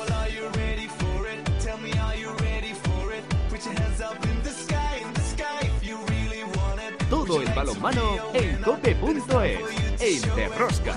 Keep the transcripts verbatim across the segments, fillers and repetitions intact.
Todo el balonmano en cope punto es, el de Rosca.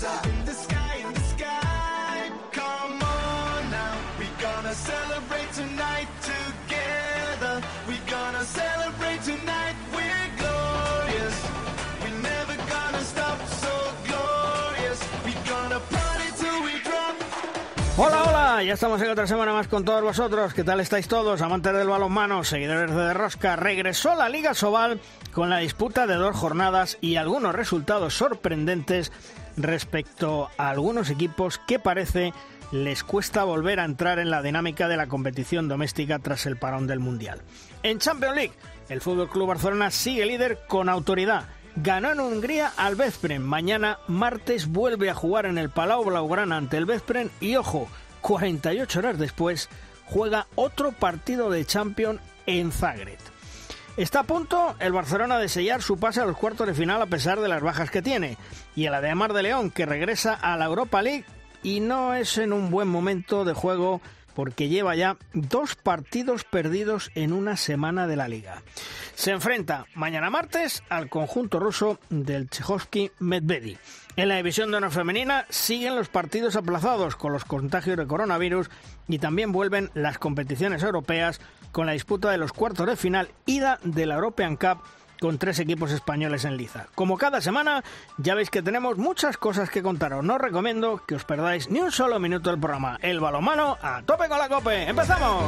Hola, hola, ya estamos en otra semana más con todos vosotros. ¿Qué tal estáis todos, amantes del balonmano, seguidores de De Rosca? Regresó la Liga Sobal con la disputa de dos jornadas y algunos resultados sorprendentes respecto a algunos equipos que parece les cuesta volver a entrar en la dinámica de la competición doméstica tras el parón del Mundial. En Champions League, el F C Barcelona sigue líder con autoridad. Ganó en Hungría al Veszprém. Mañana, martes, vuelve a jugar en el Palau Blaugrana ante el Veszprém y, ojo, cuarenta y ocho horas después, juega otro partido de Champions en Zagreb. Está a punto el Barcelona de sellar su pase a los cuartos de final a pesar de las bajas que tiene. Y el Ademar de León, que regresa a la Europa League y no es en un buen momento de juego porque lleva ya dos partidos perdidos en una semana de la Liga. Se enfrenta mañana martes al conjunto ruso del Tchaikovsky Medvedi. En la división de honor femenina siguen los partidos aplazados con los contagios de coronavirus y también vuelven las competiciones europeas con la disputa de los cuartos de final ida de la European Cup con tres equipos españoles en liza. Como cada semana, ya veis que tenemos muchas cosas que contaros. No os recomiendo que os perdáis ni un solo minuto del programa. El balonmano a tope con la cope. ¡Empezamos!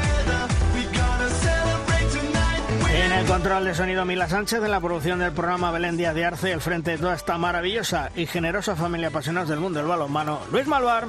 En el control de sonido Mila Sánchez, en la producción del programa Belén Díaz de Arce, al frente de toda esta maravillosa y generosa familia apasionados del mundo del balonmano, Luis Malvar.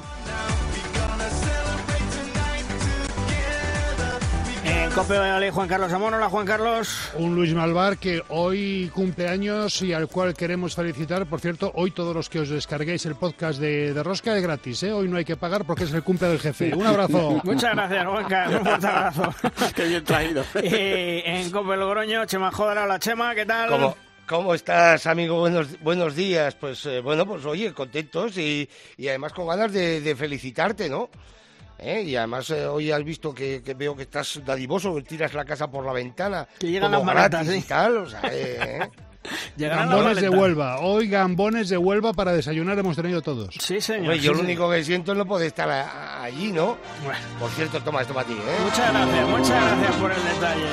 En Cope Valladolid, Juan Carlos Amón. Hola, Juan Carlos. Un Luis Malvar que hoy cumple años y al cual queremos felicitar. Por cierto, hoy todos los que os descarguéis el podcast de, de Rosca es gratis, ¿eh? Hoy no hay que pagar porque es el cumple del jefe. Un abrazo. Muchas gracias, Juan Carlos. Un fuerte abrazo. Qué bien traído. Y en Cope Logroño, Chema Jodra. Hola, Chema, ¿qué tal? ¿Cómo? ¿Cómo estás, amigo? Buenos, buenos días. Pues eh, bueno, pues oye, contentos y, y además con ganas de, de felicitarte, ¿no? ¿Eh? Y además eh, hoy has visto que, que veo que estás dadivoso, que tiras la casa por la ventana. Que llegan las maletas, ¿sí? Y tal, o sea, eh, Gambones de Huelva. Hoy gambones de Huelva para desayunar hemos tenido todos. Sí, señor. Hombre, sí, yo señor. lo único que siento es no poder estar a, a, allí, ¿no? Bueno. Por cierto, toma esto para ti, ¿eh? Muchas gracias, muchas gracias por el detalle.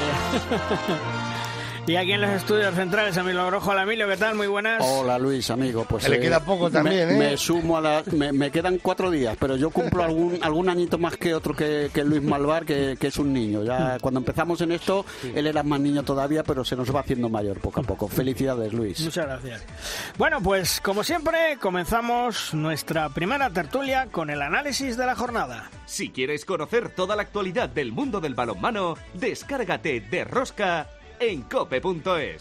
Y aquí en los estudios centrales, Emilio Rojo. Hola, Emilio, ¿qué tal? Muy buenas. Hola, Luis, amigo. Pues Se le queda poco también, me, ¿eh? Me sumo a la... Me, me quedan cuatro días, pero yo cumplo algún algún añito más que otro que, que Luis Malvar, que, que es un niño. Ya cuando empezamos en esto, él era más niño todavía, pero se nos va haciendo mayor poco a poco. Felicidades, Luis. Muchas gracias. Bueno, pues como siempre, comenzamos nuestra primera tertulia con el análisis de la jornada. Si quieres conocer toda la actualidad del mundo del balonmano, descárgate de Rosca en cope punto es.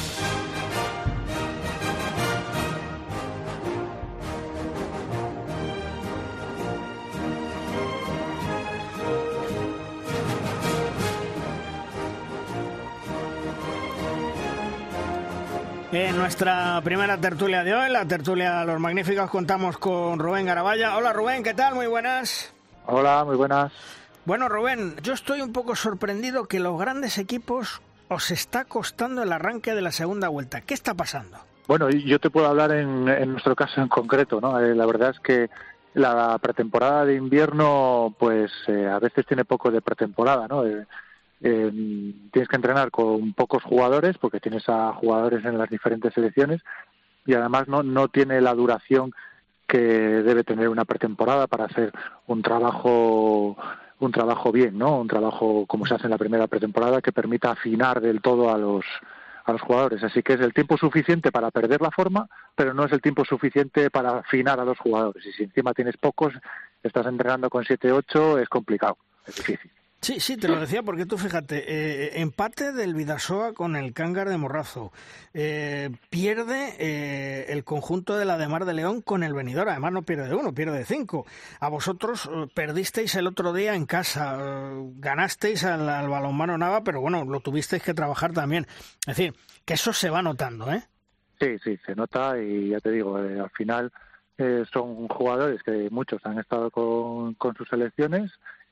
En nuestra primera tertulia de hoy, la tertulia de los magníficos, contamos con Rubén Garabaya. Hola, Rubén, ¿qué tal? Muy buenas. Hola, muy buenas. Bueno, Rubén, yo estoy un poco sorprendido que los grandes equipos os está costando el arranque de la segunda vuelta. ¿Qué está pasando? Bueno, yo te puedo hablar en, en nuestro caso en concreto, ¿no? Eh, la verdad es que la pretemporada de invierno, pues eh, a veces tiene poco de pretemporada, ¿no? Eh, eh, tienes que entrenar con pocos jugadores porque tienes a jugadores en las diferentes selecciones y además no, no tiene la duración que debe tener una pretemporada para hacer un trabajo un trabajo bien, ¿no? Un trabajo como se hace en la primera pretemporada que permita afinar del todo a los a los jugadores. Así que es el tiempo suficiente para perder la forma, pero no es el tiempo suficiente para afinar a los jugadores. Y si encima tienes pocos, estás entrenando con siete ocho, es complicado, es difícil. Sí, sí, te lo decía porque tú fíjate, eh, empate del Bidasoa con el Cángar de Morrazo, eh, pierde eh, el conjunto de la Ademar de León con el Benidorm, además no pierde uno, pierde cinco. A vosotros eh, perdisteis el otro día en casa, eh, ganasteis al, al Balonmano Nava, pero bueno, lo tuvisteis que trabajar también. Es decir, que eso se va notando, ¿eh? Sí, sí, se nota y ya te digo, eh, al final eh, son jugadores que muchos han estado con, con sus selecciones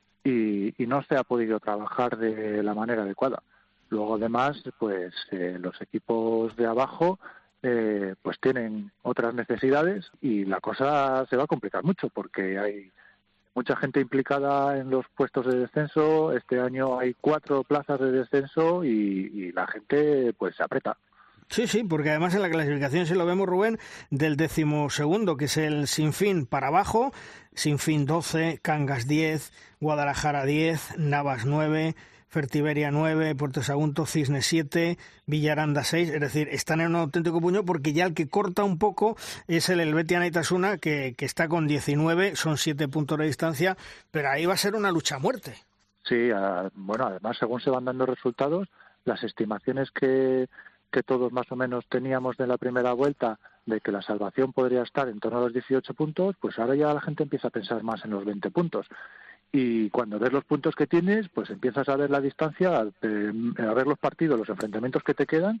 y, y no se ha podido trabajar de la manera adecuada. Luego, además, pues eh, los equipos de abajo eh, pues tienen otras necesidades y la cosa se va a complicar mucho porque hay mucha gente implicada en los puestos de descenso. Este año hay cuatro plazas de descenso y, y la gente pues se aprieta. Sí, sí, porque además en la clasificación, si lo vemos, Rubén, del decimosegundo, que es el Sinfín, para abajo, Sinfín doce, Cangas diez, Guadalajara diez, Navas nueve, Fertiberia nueve, Puerto Sagunto, Cisnes siete, Villaranda seis, es decir, están en un auténtico puño porque ya el que corta un poco es el Helvetia Naitasuna, que, que está con diecinueve, son siete puntos de distancia, pero ahí va a ser una lucha a muerte. Sí, a, bueno, además, según se van dando resultados, las estimaciones que, que todos más o menos teníamos de la primera vuelta, de que la salvación podría estar en torno a los dieciocho puntos, pues ahora ya la gente empieza a pensar más en los veinte puntos. Y cuando ves los puntos que tienes, pues empiezas a ver la distancia, a ver los partidos, los enfrentamientos que te quedan,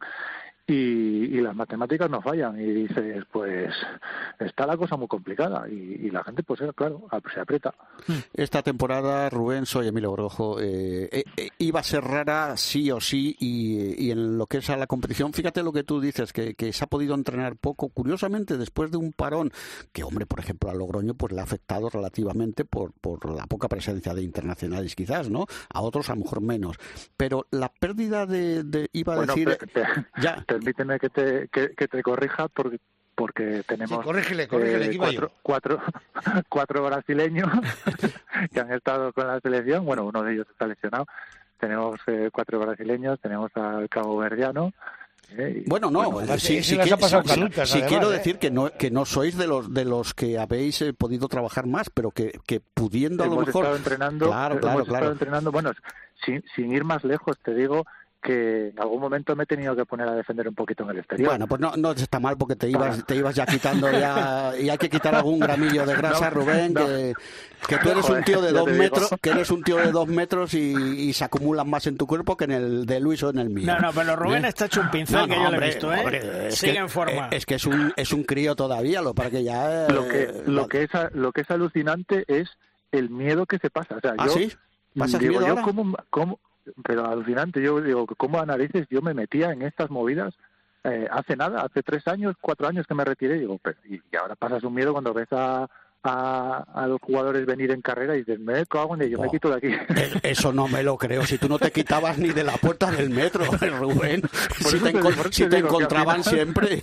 y, y las matemáticas no fallan. Y dices, pues está la cosa muy complicada. Y, y la gente, pues claro, se aprieta. Esta temporada, Rubén, soy Emilio Borgojo, eh, eh, eh, iba a ser rara sí o sí, y, y en lo que es a la competición, fíjate lo que tú dices, que, que se ha podido entrenar poco. Curiosamente, después de un parón, que hombre, por ejemplo, a Logroño pues le ha afectado relativamente por, por la poca presencia de internacionales quizás, ¿no? A otros a lo mejor menos. Pero la pérdida de, de iba a bueno, decir... Te, te, ya. Permíteme que te, que, que te corrija porque, porque tenemos sí, corrígele, corrígele, eh, cuatro, cuatro, cuatro brasileños que han estado con la selección. Bueno, uno de ellos está lesionado. Tenemos eh, cuatro brasileños, tenemos al caboverdiano. Eh, bueno, no, bueno, sí, sí, sí, que, que, canutas, sí además, quiero ¿eh? decir que no que no sois de los de los que habéis eh, podido trabajar más, pero que, que pudiendo a lo hemos mejor... Estado entrenando, claro, claro, hemos claro. estado entrenando, bueno, sin, sin ir más lejos, te digo que en algún momento me he tenido que poner a defender un poquito en el exterior. Bueno, pues no, no está mal porque te ibas, te ibas ya quitando ya, y hay que quitar algún gramillo de grasa, no, Rubén, no. que, que tú eres un tío de dos metros, que eres un tío de dos metros y, y se acumulan más en tu cuerpo que en el de Luis o en el mío. No, no, pero Rubén ¿Eh? está hecho un pincel no, no, que yo hombre, le he visto, ¿eh? Hombre, sigue que, en forma. Es que es un, es un crío todavía, lo para que ya... Lo que, eh, lo, la... que es, lo que es alucinante es el miedo que se pasa. O sea, ¿Ah, yo, sí? ¿Pasas digo, miedo yo ahora? ¿cómo, cómo, pero alucinante, yo digo, ¿cómo a narices yo me metía en estas movidas eh, hace nada, hace tres años, cuatro años que me retiré? Digo, pero, y, y ahora pasas un miedo cuando ves a, a, a los jugadores venir en carrera y dices, me cago en ello, oh, me quito de aquí. Eso no me lo creo, si tú no te quitabas ni de la puerta del metro, Rubén, por si te, te, si te encontraban siempre.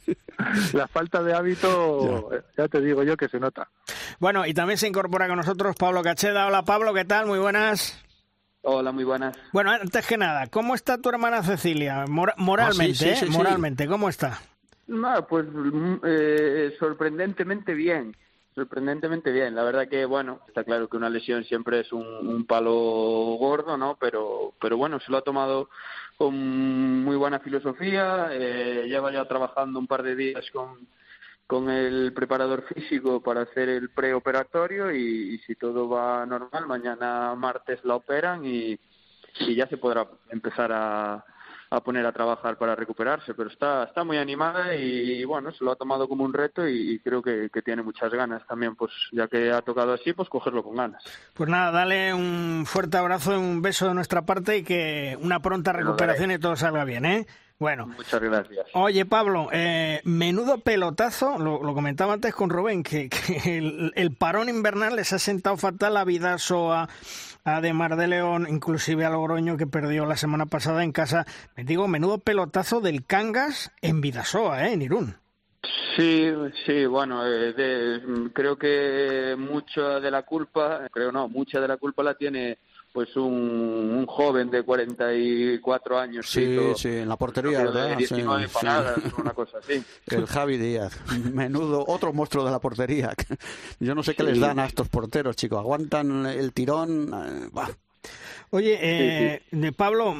La falta de hábito, ya. ya te digo yo que se nota. Bueno, y también se incorpora con nosotros Pablo Cacheda. Hola Pablo, ¿qué tal? Muy buenas. Hola, muy buenas. Bueno, antes que nada, ¿cómo está tu hermana Cecilia? Mor- moralmente, ah, sí, sí, sí, ¿eh? Moralmente, sí. ¿Cómo está? No, pues eh, sorprendentemente bien. Sorprendentemente bien. La verdad que, bueno, está claro que una lesión siempre es un, un palo gordo, ¿no? Pero, pero bueno, se lo ha tomado con muy buena filosofía. Eh, lleva ya trabajando un par de días con... con el preparador físico para hacer el preoperatorio y, y si todo va normal, mañana martes la operan y, y ya se podrá empezar a, a poner a trabajar para recuperarse, pero está está muy animada y, y bueno, se lo ha tomado como un reto y, y creo que, que tiene muchas ganas también, pues ya que ha tocado así, pues cogerlo con ganas. Pues nada, dale un fuerte abrazo, un beso de nuestra parte y que una pronta recuperación y todo salga bien, ¿eh? Bueno, muchas gracias. Oye, Pablo, eh, menudo pelotazo, lo, lo comentaba antes con Rubén, que, que el, el parón invernal les ha sentado fatal a Vidaso, a, a De Mar de León, inclusive a Logroño, que perdió la semana pasada en casa. Me digo, menudo pelotazo del Cangas en Vidasoa, ¿eh? En Irún. Sí, sí, bueno, eh, de, creo que mucha de la culpa, creo no, mucha de la culpa la tiene... pues un, un joven de cuarenta y cuatro años. Sí, hizo, sí, en la portería, ¿verdad? De diecinueve sí, paradas, sí. una cosa así. El Javi Díaz, menudo, otro monstruo de la portería. Yo no sé qué sí. les dan a estos porteros, chicos. Aguantan el tirón. Eh, bah. Oye, eh, sí, sí. De Pablo,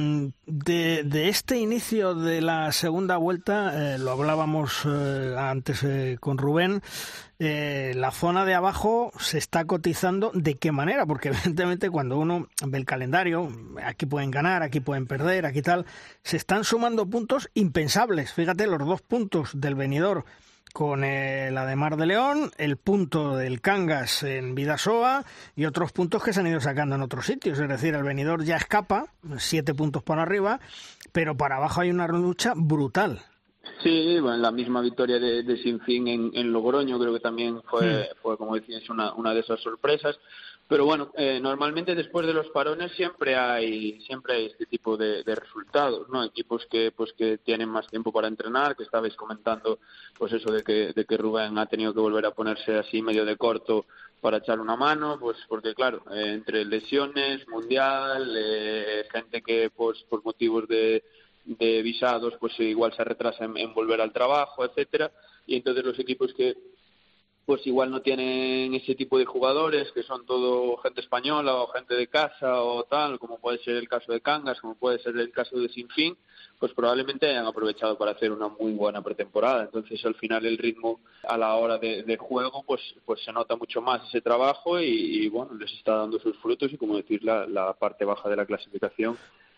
de, de este inicio de la segunda vuelta, eh, lo hablábamos eh, antes eh, con Rubén, eh, la zona de abajo se está cotizando. ¿De qué manera? Porque evidentemente cuando uno ve el calendario, aquí pueden ganar, aquí pueden perder, aquí tal, se están sumando puntos impensables. Fíjate, los dos puntos del venidor con el Ademar de León, el punto del Cangas en Bidasoa y otros puntos que se han ido sacando en otros sitios. Es decir, el Benidorm ya escapa, siete puntos para arriba, pero para abajo hay una lucha brutal. Sí, bueno, la misma victoria de, de Sinfín en, en Logroño creo que también fue, sí. fue como decías, una, una de esas sorpresas. Pero bueno, eh, normalmente después de los parones siempre hay siempre hay este tipo de, de resultados, ¿no? Equipos que pues que tienen más tiempo para entrenar, que estabais comentando, pues eso de que de que Rubén ha tenido que volver a ponerse así medio de corto para echar una mano, pues porque claro, eh, entre lesiones, mundial, eh, gente que pues por motivos de de visados pues igual se retrasa en, en volver al trabajo, etcétera, y entonces los equipos que pues igual no tienen ese tipo de jugadores, que son todo gente española o gente de casa o tal, como puede ser el caso de Cangas, como puede ser el caso de Sinfín, pues probablemente hayan aprovechado para hacer una muy buena pretemporada. Entonces al final el ritmo a la hora de, de juego pues pues se nota mucho más ese trabajo y, y bueno, les está dando sus frutos y como decir la, la parte baja de la clasificación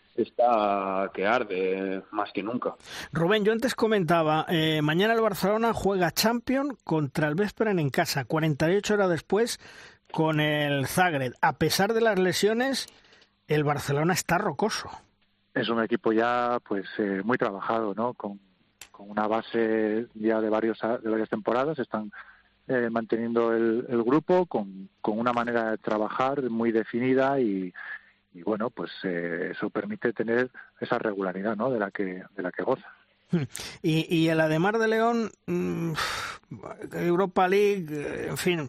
está que arde más que nunca. Rubén, yo antes comentaba, eh, mañana el Barcelona juega Champions contra el Veszprém en casa, cuarenta y ocho horas después con el Zagreb. A pesar de las lesiones, el Barcelona está rocoso. Es un equipo ya pues eh, muy trabajado, ¿no? Con, con una base ya de, varios, de varias temporadas, están eh, manteniendo el, el grupo con, con una manera de trabajar muy definida y Y bueno, pues eh, eso permite tener esa regularidad, ¿no? De la que de la que goza. Y, y el Ademar de León, mmm, Europa League, en fin,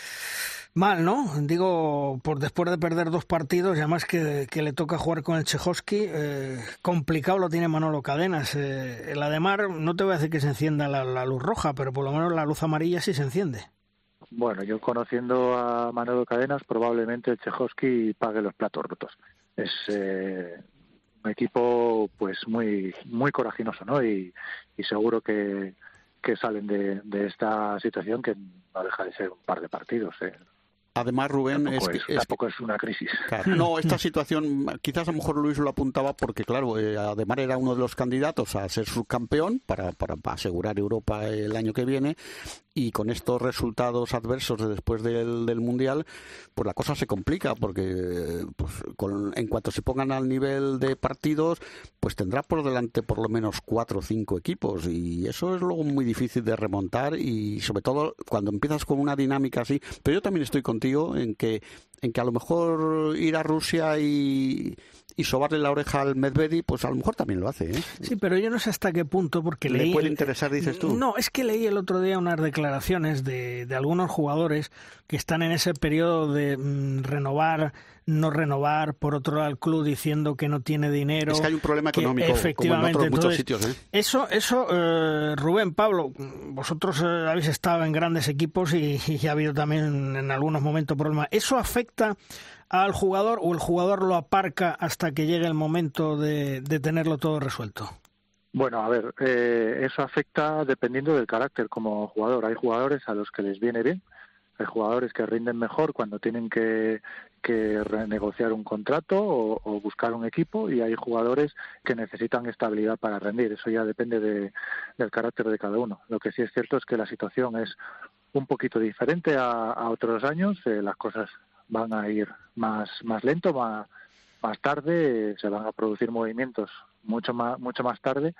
mal, ¿no? Digo, por después de perder dos partidos, y además que, que le toca jugar con el Chejovski, eh, complicado lo tiene Manolo Cadenas. Eh, el Ademar, no te voy a decir que se encienda la, la luz roja, pero por lo menos la luz amarilla sí se enciende. Bueno, yo conociendo a Manolo Cadenas, probablemente el Chejovski pague los platos rotos. Es eh, un equipo pues muy muy coraginoso, ¿no? Y, y seguro que, que salen de, de esta situación que no deja de ser un par de partidos, ¿eh? Además, Rubén, tampoco es, es, es tampoco es una crisis. Claro, no, esta situación, quizás a lo mejor Luis lo apuntaba porque, claro, eh, Ademar era uno de los candidatos a ser subcampeón para, para, para asegurar Europa el año que viene, y con estos resultados adversos de después del, del Mundial, pues la cosa se complica porque pues, con, en cuanto se pongan al nivel de partidos, pues tendrá por delante por lo menos cuatro o cinco equipos, y eso es luego muy difícil de remontar, y sobre todo cuando empiezas con una dinámica así. Pero yo también estoy contigo en que en que a lo mejor ir a Rusia y, y sobarle la oreja al Medvedev, pues a lo mejor también lo hace, ¿eh? Sí, pero yo no sé hasta qué punto, porque ¿Le leí... puede interesar, dices tú? No, es que leí el otro día unas declaraciones de, de algunos jugadores que están en ese periodo de mm, renovar, no renovar, por otro lado el club diciendo que no tiene dinero. Es que hay un problema que, económico, efectivamente, como en otros muchos entonces, sitios, ¿eh? Eso, eso eh, Rubén, Pablo, vosotros eh, habéis estado en grandes equipos y, y ha habido también en algunos momentos problemas. ¿Eso afecta al jugador o el jugador lo aparca hasta que llegue el momento de, de tenerlo todo resuelto? Bueno, a ver, eh, eso afecta dependiendo del carácter como jugador. Hay jugadores a los que les viene bien, hay jugadores que rinden mejor cuando tienen que, que renegociar un contrato o, o buscar un equipo, y hay jugadores que necesitan estabilidad para rendir. Eso ya depende de, del carácter de cada uno. Lo que sí es cierto es que la situación es un poquito diferente a, a otros años. Eh, las cosas van a ir más más lento, más, más tarde, eh, se van a producir movimientos mucho más mucho más tarde,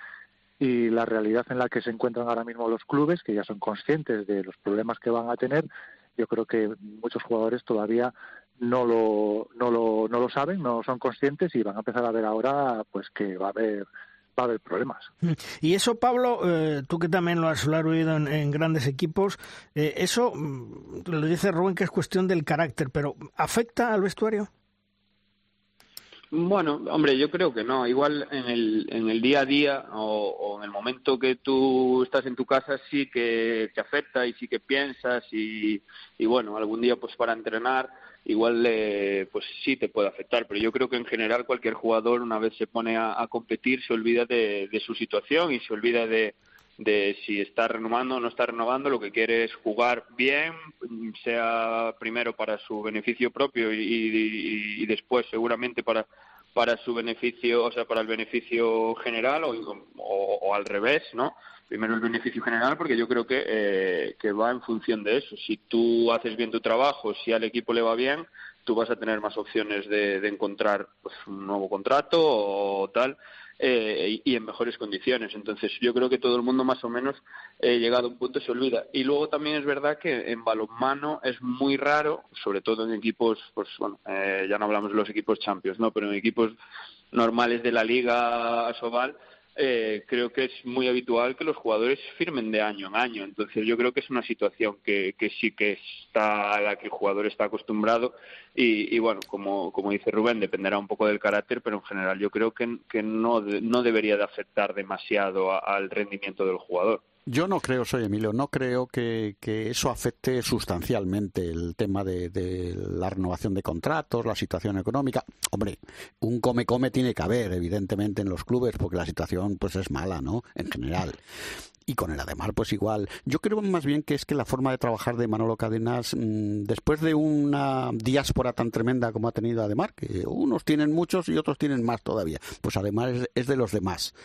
y la realidad en la que se encuentran ahora mismo los clubes, que ya son conscientes de los problemas que van a tener, yo creo que muchos jugadores todavía no lo no lo no lo saben, no son conscientes, y van a empezar a ver ahora pues que va a haber va a haber problemas. Y eso, Pablo, eh, tú que también lo has, lo has oído en, en grandes equipos, eh, eso, lo dice Rubén, que es cuestión del carácter, pero ¿afecta al vestuario? Bueno, hombre, yo creo que no. Igual en el, en el día a día o, o en el momento que tú estás en tu casa sí que te afecta y sí que piensas y, y bueno, algún día pues para entrenar igual eh, pues sí te puede afectar, pero yo creo que en general cualquier jugador una vez se pone a, a competir se olvida de, de su situación y se olvida de, de si está renovando o no está renovando. Lo que quiere es jugar bien, sea primero para su beneficio propio y, y, y después seguramente para para su beneficio, o sea, para el beneficio general o, o, o al revés, ¿no? Primero el beneficio general, porque yo creo que, eh, que va en función de eso. Si tú haces bien tu trabajo, si al equipo le va bien, tú vas a tener más opciones de, de encontrar pues, un nuevo contrato o tal, eh, y, y en mejores condiciones. Entonces yo creo que todo el mundo más o menos, eh, llegado a un punto, se olvida. Y luego también es verdad que en balonmano es muy raro, sobre todo en equipos, pues bueno, eh, ya no hablamos de los equipos Champions, ¿no? Pero en equipos normales de la Liga Asobal, Eh, creo que es muy habitual que los jugadores firmen de año en año. Entonces yo creo que es una situación que, que sí que está a la que el jugador está acostumbrado y, y bueno, como, como dice Rubén, dependerá un poco del carácter, pero en general yo creo que, que no, de, no debería de afectar demasiado a, al rendimiento del jugador. Yo no creo, soy Emilio, no creo que, que eso afecte sustancialmente el tema de, de la renovación de contratos, la situación económica. Hombre, un come-come tiene que haber, evidentemente, en los clubes, porque la situación pues es mala, ¿no?, en general. Y con el Ademar, pues igual. Yo creo más bien que es que la forma de trabajar de Manolo Cadenas, mmm, después de una diáspora tan tremenda como ha tenido Ademar, que unos tienen muchos y otros tienen más todavía, pues Ademar es, es de los demás.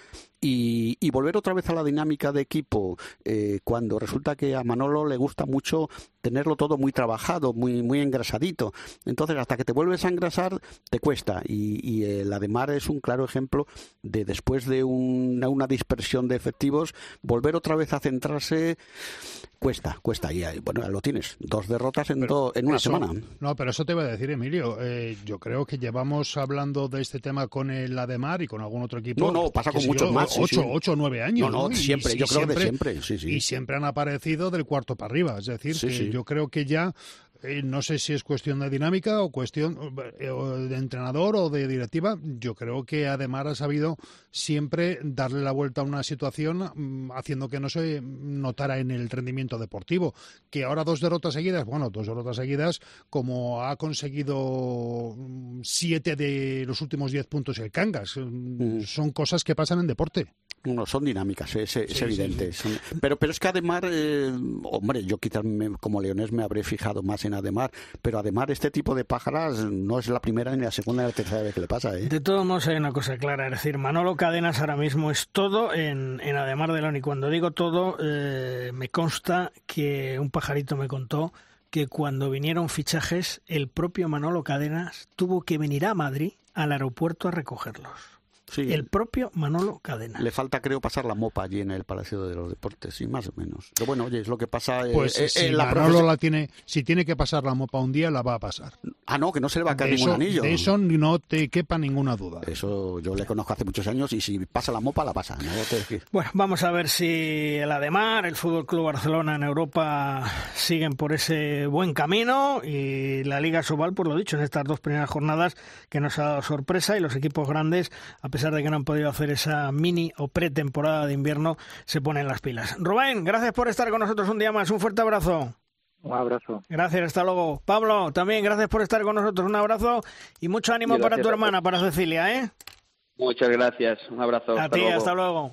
Y, y volver otra vez a la dinámica de equipo, eh, cuando resulta que a Manolo le gusta mucho tenerlo todo muy trabajado, muy muy engrasadito. Entonces, hasta que te vuelves a engrasar, te cuesta. Y, y el Ademar es un claro ejemplo de, después de una, una dispersión de efectivos, volver otra vez a centrarse cuesta, cuesta. Y ahí, bueno, lo tienes, dos derrotas en, do, en una eso, semana. No, pero eso te iba a decir, Emilio. Eh, yo creo que llevamos hablando de este tema con el Ademar y con algún otro equipo. No, no, pasa con muchos más. Sí, ocho, sí. ocho o nueve años. No, no, ¿no? siempre, y, yo y creo siempre, de siempre. Sí, sí. Y siempre han aparecido del cuarto para arriba. Es decir, sí, que sí. yo creo que ya, eh, no sé si es cuestión de dinámica o cuestión eh, de entrenador o de directiva, yo creo que Ademar ha sabido siempre darle la vuelta a una situación, mmm, haciendo que no se notara en el rendimiento deportivo. Que ahora dos derrotas seguidas, bueno, dos derrotas seguidas, como ha conseguido siete de los últimos diez puntos el Cangas, mm. son cosas que pasan en deporte. No, son dinámicas, es, es sí, evidente. Sí, sí. Son, pero, pero es que Ademar, eh, hombre, yo quizás me, como leonés me habré fijado más en Ademar, pero Ademar este tipo de pájaras no es la primera ni la segunda ni la tercera vez que le pasa, ¿eh? De todos modos hay una cosa clara, es decir, Manolo Cadenas ahora mismo es todo en, en Ademar de León, y cuando digo todo, eh, me consta que un pajarito me contó que cuando vinieron fichajes, el propio Manolo Cadenas tuvo que venir a Madrid, al aeropuerto, a recogerlos. Sí. El propio Manolo Cadenas. Le falta, creo, pasar la mopa allí en el Palacio de los Deportes, sí, más o menos. Pero bueno, oye, es lo que pasa. Pues eh, si eh, la Manolo profes... la tiene, si tiene que pasar la mopa un día, la va a pasar. Ah, no, que no se le va a caer de ningún eso, anillo. De eso no te quepa ninguna duda. Eso yo le conozco hace muchos años y si pasa la mopa, la pasa. ¿No? Te... Bueno, vamos a ver si el Ademar, el Fútbol Club Barcelona en Europa siguen por ese buen camino, y la Liga Asobal, por lo dicho, en estas dos primeras jornadas que nos ha dado sorpresa, y los equipos grandes, a pesar de que no han podido hacer esa mini o pretemporada de invierno, se ponen las pilas. Rubén, gracias por estar con nosotros un día más. Un fuerte abrazo. Un abrazo. Gracias, hasta luego. Pablo, también gracias por estar con nosotros. Un abrazo y mucho ánimo para tu hermana, para Cecilia, ¿eh? Muchas gracias. Un abrazo. A hasta ti, luego. hasta luego.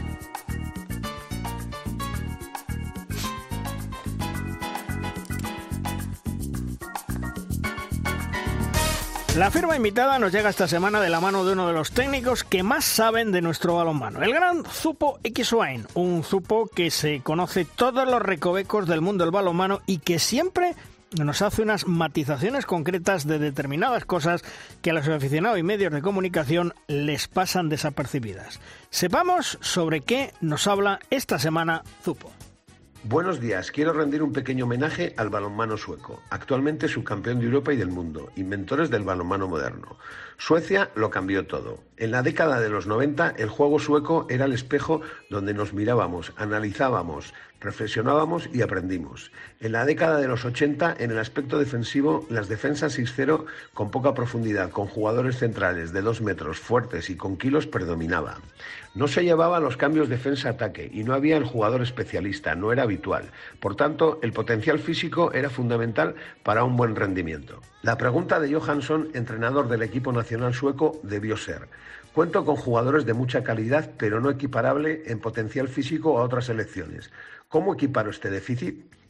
La firma invitada nos llega esta semana de la mano de uno de los técnicos que más saben de nuestro balonmano, el gran Zupo Equisuain, un Zupo que se conoce todos los recovecos del mundo del balonmano y que siempre nos hace unas matizaciones concretas de determinadas cosas que a los aficionados y medios de comunicación les pasan desapercibidas. Sepamos sobre qué nos habla esta semana Zupo. Buenos días, quiero rendir un pequeño homenaje al balonmano sueco, actualmente subcampeón de Europa y del mundo, inventores del balonmano moderno. Suecia lo cambió todo. En la década de los noventa, el juego sueco era el espejo donde nos mirábamos, analizábamos, reflexionábamos y aprendimos. En la década de los ochenta, en el aspecto defensivo, las defensas seis cero con poca profundidad, con jugadores centrales de dos metros, fuertes y con kilos, predominaba. No se llevaban los cambios defensa-ataque y no había el jugador especialista, no era habitual. Por tanto, el potencial físico era fundamental para un buen rendimiento. La pregunta de Johansson, entrenador del equipo nacional sueco, debió ser: cuento con jugadores de mucha calidad, pero no equiparable en potencial físico a otras selecciones. ¿Cómo equiparo este déficit?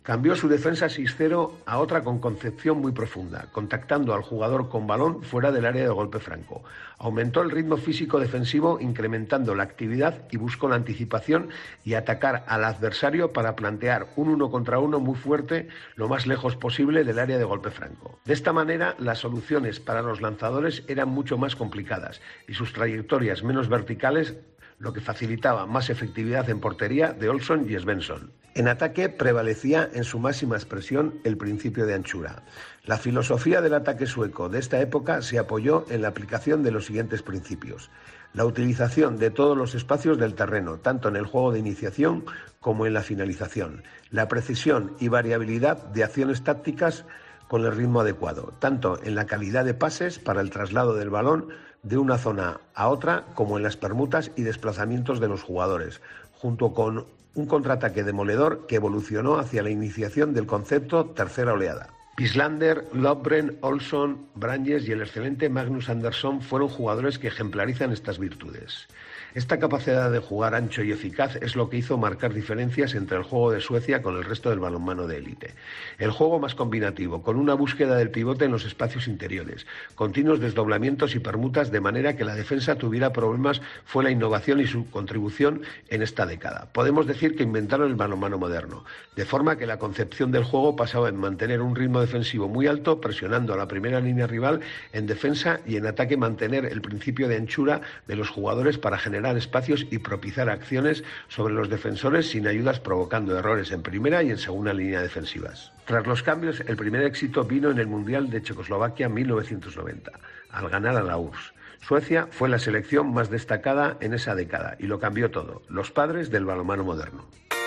Cambió su defensa seis cero a otra con concepción muy profunda, contactando al jugador con balón fuera del área de golpe franco. Aumentó el ritmo físico defensivo, incrementando la actividad y buscó la anticipación y atacar al adversario para plantear un uno contra uno muy fuerte lo más lejos posible del área de golpe franco. De esta manera, las soluciones para los lanzadores eran mucho más complicadas y sus trayectorias menos verticales, lo que facilitaba más efectividad en portería de Olsson y Svensson. En ataque prevalecía en su máxima expresión el principio de anchura. La filosofía del ataque sueco de esta época se apoyó en la aplicación de los siguientes principios: la utilización de todos los espacios del terreno, tanto en el juego de iniciación como en la finalización, la precisión y variabilidad de acciones tácticas con el ritmo adecuado, tanto en la calidad de pases para el traslado del balón de una zona a otra como en las permutas y desplazamientos de los jugadores, junto con un contraataque demoledor que evolucionó hacia la iniciación del concepto tercera oleada. Wislander, Löfgren, Olsson, Branjes y el excelente Magnus Andersson fueron jugadores que ejemplarizan estas virtudes. Esta capacidad de jugar ancho y eficaz es lo que hizo marcar diferencias entre el juego de Suecia con el resto del balonmano de élite. El juego más combinativo, con una búsqueda del pivote en los espacios interiores, continuos desdoblamientos y permutas de manera que la defensa tuviera problemas, fue la innovación y su contribución en esta década. Podemos decir que inventaron el balonmano moderno, de forma que la concepción del juego pasaba en mantener un ritmo defensivo muy alto, presionando a la primera línea rival en defensa y en ataque mantener el principio de anchura de los jugadores para generar espacios y propiciar acciones sobre los defensores sin ayudas, provocando errores en primera y en segunda línea defensivas. Tras los cambios, el primer éxito vino en el Mundial de Checoslovaquia mil novecientos noventa, al ganar a la U R S S. Suecia fue la selección más destacada en esa década y lo cambió todo, los padres del balonmano moderno.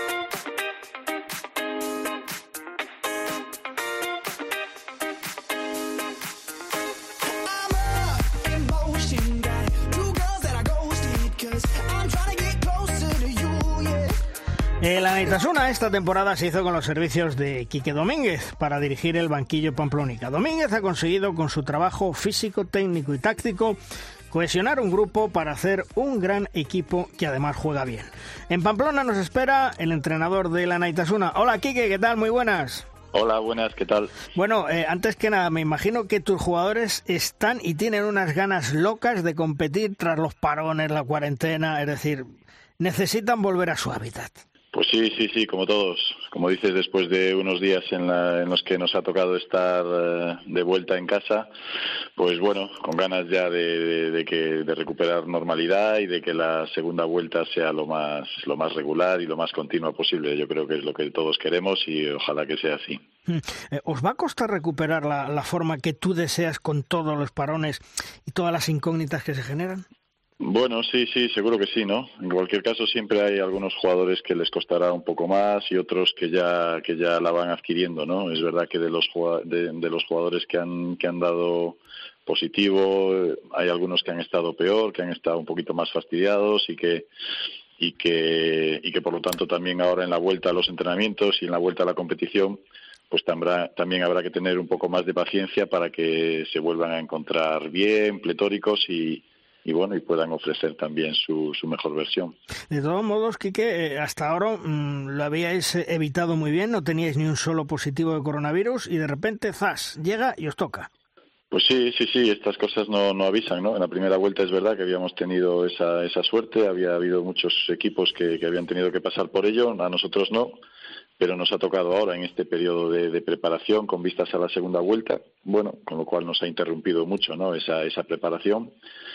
El Anaitasuna esta temporada se hizo con los servicios de Quique Domínguez para dirigir el banquillo Pamplónica. Domínguez ha conseguido con su trabajo físico, técnico y táctico cohesionar un grupo para hacer un gran equipo que además juega bien. En Pamplona nos espera el entrenador del Anaitasuna. Hola Quique, ¿qué tal? Muy buenas. Hola, buenas, ¿qué tal? Bueno, eh, antes que nada, me imagino que tus jugadores están y tienen unas ganas locas de competir tras los parones, la cuarentena, es decir, necesitan volver a su hábitat. Pues sí, sí, sí, como todos. Como dices, después de unos días en, la, en los que nos ha tocado estar eh, de vuelta en casa, pues bueno, con ganas ya de, de, de que de recuperar normalidad y de que la segunda vuelta sea lo más lo más regular y lo más continua posible. Yo creo que es lo que todos queremos y ojalá que sea así. ¿Os va a costar recuperar la, la forma que tú deseas con todos los parones y todas las incógnitas que se generan? Bueno, sí, sí, seguro que sí, ¿no? En cualquier caso siempre hay algunos jugadores que les costará un poco más y otros que ya que ya la van adquiriendo, ¿no? Es verdad que de los de, de los jugadores que han que han dado positivo hay algunos que han estado peor, que han estado un poquito más fastidiados y que y que y que por lo tanto también ahora en la vuelta a los entrenamientos y en la vuelta a la competición pues también habrá que tener un poco más de paciencia para que se vuelvan a encontrar bien, pletóricos y y bueno, y puedan ofrecer también su, su mejor versión. De todos modos, Quique, hasta ahora mmm, lo habíais evitado muy bien, no teníais ni un solo positivo de coronavirus y de repente, ¡zas!, llega y os toca. Pues sí, sí, sí, estas cosas no, no avisan, ¿no? En la primera vuelta es verdad que habíamos tenido esa, esa suerte, había habido muchos equipos que, que habían tenido que pasar por ello, a nosotros no, pero nos ha tocado ahora en este periodo de, de preparación con vistas a la segunda vuelta, bueno, con lo cual nos ha interrumpido mucho, ¿no?, esa, esa preparación.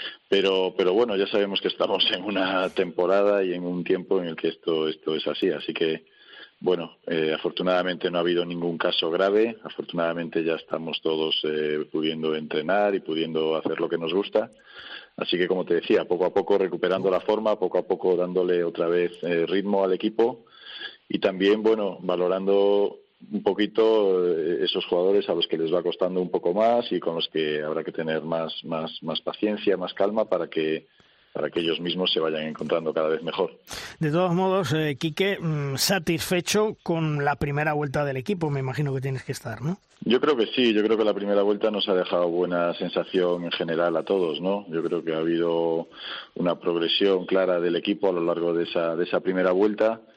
Pero, pero bueno, ya sabemos que estamos en una temporada y en un tiempo en el que esto, esto es así. Así que, bueno, eh, afortunadamente no ha habido ningún caso grave. Afortunadamente ya estamos todos eh, pudiendo entrenar y pudiendo hacer lo que nos gusta. Así que, como te decía, poco a poco recuperando la forma, poco a poco dándole otra vez eh, ritmo al equipo y también, bueno, valorando un poquito esos jugadores a los que les va costando un poco más y con los que habrá que tener más más más paciencia, más calma para que para que ellos mismos se vayan encontrando cada vez mejor. De todos modos, eh, Quique, satisfecho con la primera vuelta del equipo, me imagino que tienes que estar, ¿no? Yo creo que sí, yo creo que la primera vuelta nos ha dejado buena sensación en general a todos, ¿no? Yo creo que ha habido una progresión clara del equipo a lo largo de esa de esa primera vuelta.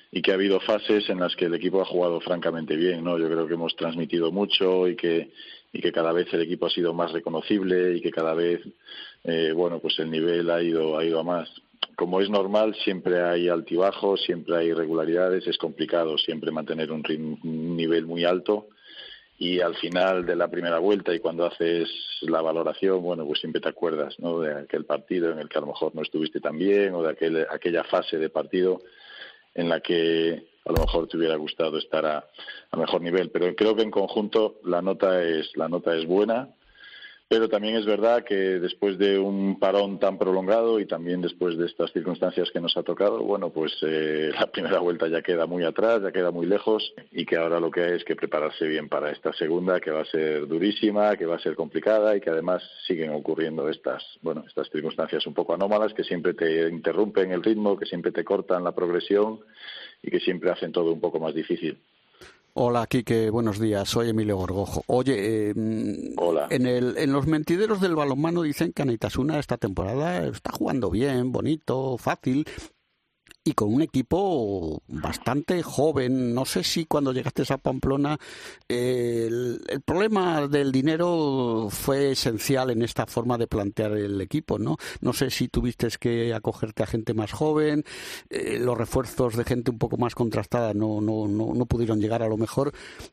y que ha habido fases en las que el equipo ha jugado francamente bien, ¿no? Yo creo que hemos transmitido mucho y que y que cada vez el equipo ha sido más reconocible y que cada vez eh, bueno, pues el nivel ha ido ha ido a más. Como es normal, siempre hay altibajos, siempre hay irregularidades, es complicado siempre mantener un, ritmo, un nivel muy alto, y al final de la primera vuelta y cuando haces la valoración, bueno, pues siempre te acuerdas, ¿no?, de aquel partido en el que a lo mejor no estuviste tan bien, o de aquel, aquella fase de partido en la que a lo mejor te hubiera gustado estar a, a mejor nivel. Pero creo que en conjunto la nota es la nota es buena. Pero también es verdad que después de un parón tan prolongado y también después de estas circunstancias que nos ha tocado, bueno, pues eh, la primera vuelta ya queda muy atrás, ya queda muy lejos, y que ahora lo que hay es que prepararse bien para esta segunda, que va a ser durísima, que va a ser complicada, y que además siguen ocurriendo estas, bueno, estas circunstancias un poco anómalas que siempre te interrumpen el ritmo, que siempre te cortan la progresión y que siempre hacen todo un poco más difícil. Hola, Quique, buenos días. Soy Emilio Gorgojo. Oye, eh, Hola. En, el, en los mentideros del balonmano dicen que Anaitasuna esta temporada está jugando bien, bonito, fácil, y con un equipo bastante joven. No sé si cuando llegaste a Pamplona eh, el, el problema del dinero fue esencial en esta forma de plantear el equipo, ¿no? No sé si tuviste que acogerte a gente más joven, eh, los refuerzos de gente un poco más contrastada no, no, no, no pudieron llegar a lo mejor,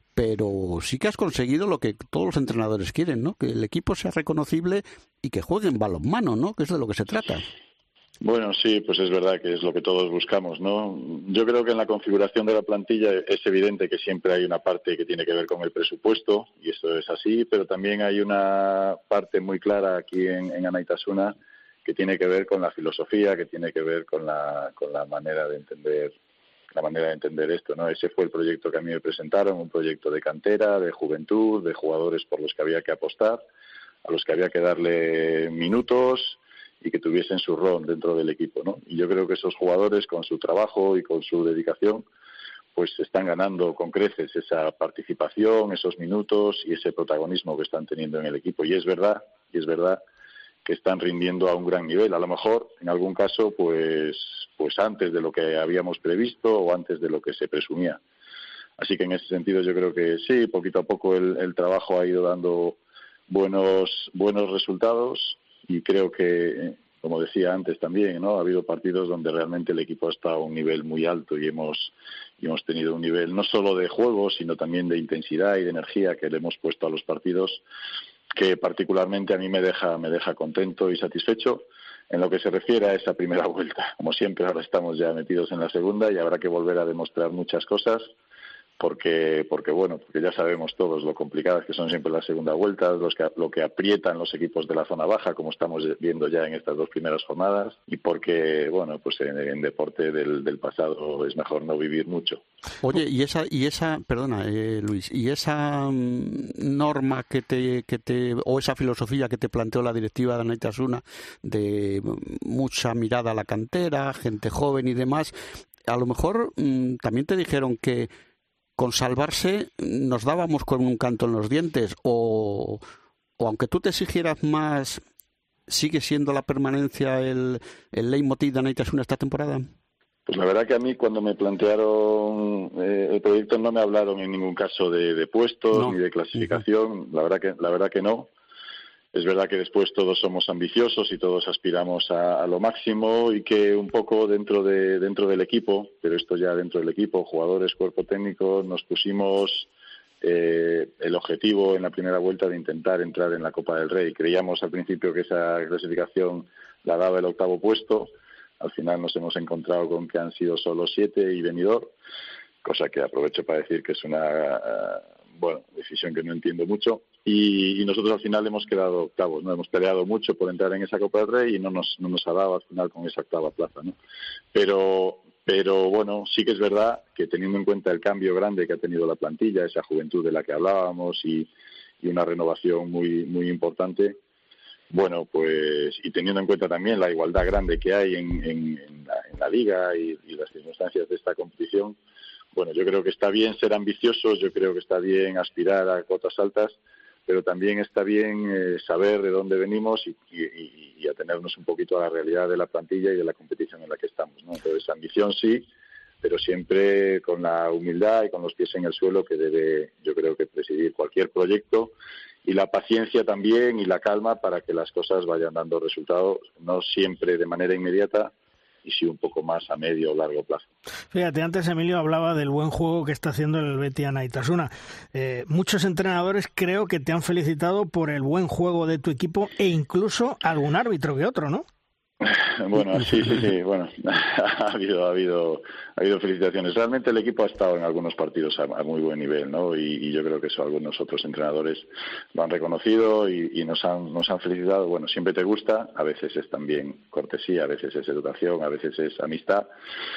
pero sí que has conseguido lo que todos los entrenadores quieren, ¿no? Que el equipo sea reconocible y que juegue en balonmano, ¿no? Que es de lo que se trata. Bueno, sí, pues es verdad que es lo que todos buscamos, ¿no? Yo creo que en la configuración de la plantilla es evidente que siempre hay una parte que tiene que ver con el presupuesto, y eso es así, pero también hay una parte muy clara aquí en, en Anaitasuna que tiene que ver con la filosofía, que tiene que ver con la, con la manera de entender la manera de entender esto, ¿no? Ese fue el proyecto que a mí me presentaron, un proyecto de cantera, de juventud, de jugadores por los que había que apostar, a los que había que darle minutos y que tuviesen su rol dentro del equipo, ¿no? Y yo creo que esos jugadores, con su trabajo y con su dedicación, pues están ganando con creces esa participación, esos minutos y ese protagonismo que están teniendo en el equipo. Y es verdad, y es verdad que están rindiendo a un gran nivel. A lo mejor, en algún caso, pues, pues antes de lo que habíamos previsto o antes de lo que se presumía. Así que en ese sentido yo creo que sí, poquito a poco el, el trabajo ha ido dando buenos, buenos resultados. Y creo que, como decía antes también, ¿no?, ha habido partidos donde realmente el equipo ha estado a un nivel muy alto y hemos y hemos tenido un nivel no solo de juego, sino también de intensidad y de energía que le hemos puesto a los partidos, que particularmente a mí me deja me deja contento y satisfecho. En lo que se refiere a esa primera vuelta, como siempre, ahora estamos ya metidos en la segunda y habrá que volver a demostrar muchas cosas. Porque, porque bueno, porque ya sabemos todos lo complicadas que son siempre las segundas vueltas, los que, lo que aprietan los equipos de la zona baja, como estamos viendo ya en estas dos primeras jornadas, y porque, bueno, pues en, en deporte del, del pasado es mejor no vivir mucho. Oye, y esa, y esa, perdona, eh, Luis, y esa um, norma que te, que te, o esa filosofía que te planteó la directiva de Anaitasuna, de mucha mirada a la cantera, gente joven y demás, a lo mejor um, también te dijeron que con salvarse nos dábamos con un canto en los dientes, o, o aunque tú te exigieras más, ¿sigue siendo la permanencia el, el leitmotiv de Anaitasuna esta temporada? Pues la verdad que a mí cuando me plantearon eh, el proyecto no me hablaron en ningún caso de, de puestos no. ni de clasificación. Uh-huh. La verdad que la verdad que no. Es verdad que después todos somos ambiciosos y todos aspiramos a, a lo máximo, y que un poco dentro de dentro del equipo, pero esto ya dentro del equipo, jugadores, cuerpo técnico, nos pusimos eh, el objetivo en la primera vuelta de intentar entrar en la Copa del Rey. Creíamos al principio que esa clasificación la daba el octavo puesto. Al final nos hemos encontrado con que han sido solo siete y Benidorm, cosa que aprovecho para decir que es una uh, bueno decisión que no entiendo mucho. Y, y nosotros al final hemos quedado octavos, ¿no? Hemos peleado mucho por entrar en esa Copa del Rey y no nos no nos ha dado al final con esa octava plaza, ¿no? Pero pero bueno, sí que es verdad que teniendo en cuenta el cambio grande que ha tenido la plantilla, esa juventud de la que hablábamos y, y una renovación muy muy importante, bueno, pues, y teniendo en cuenta también la igualdad grande que hay en, en, en, la, en la liga y, y las circunstancias de esta competición, bueno, yo creo que está bien ser ambiciosos, yo creo que está bien aspirar a cotas altas, pero también está bien eh, saber de dónde venimos y, y, y atenernos un poquito a la realidad de la plantilla y de la competición en la que estamos, ¿no? Entonces, ambición sí, pero siempre con la humildad y con los pies en el suelo que debe, yo creo que presidir cualquier proyecto, y la paciencia también y la calma para que las cosas vayan dando resultados, no siempre de manera inmediata, y sí un poco más a medio o largo plazo. Fíjate, antes Emilio hablaba del buen juego que está haciendo el Betia Naitasuna. Eh, muchos entrenadores creo que te han felicitado por el buen juego de tu equipo e incluso algún árbitro que otro, ¿no? Bueno, sí, sí, sí, bueno, ha habido, ha habido, ha habido felicitaciones. Realmente el equipo ha estado en algunos partidos a, a muy buen nivel, ¿no? Y, y yo creo que eso algunos otros entrenadores lo han reconocido y, y nos han, nos han felicitado. Bueno, siempre te gusta, a veces es también cortesía, a veces es educación, a veces es amistad,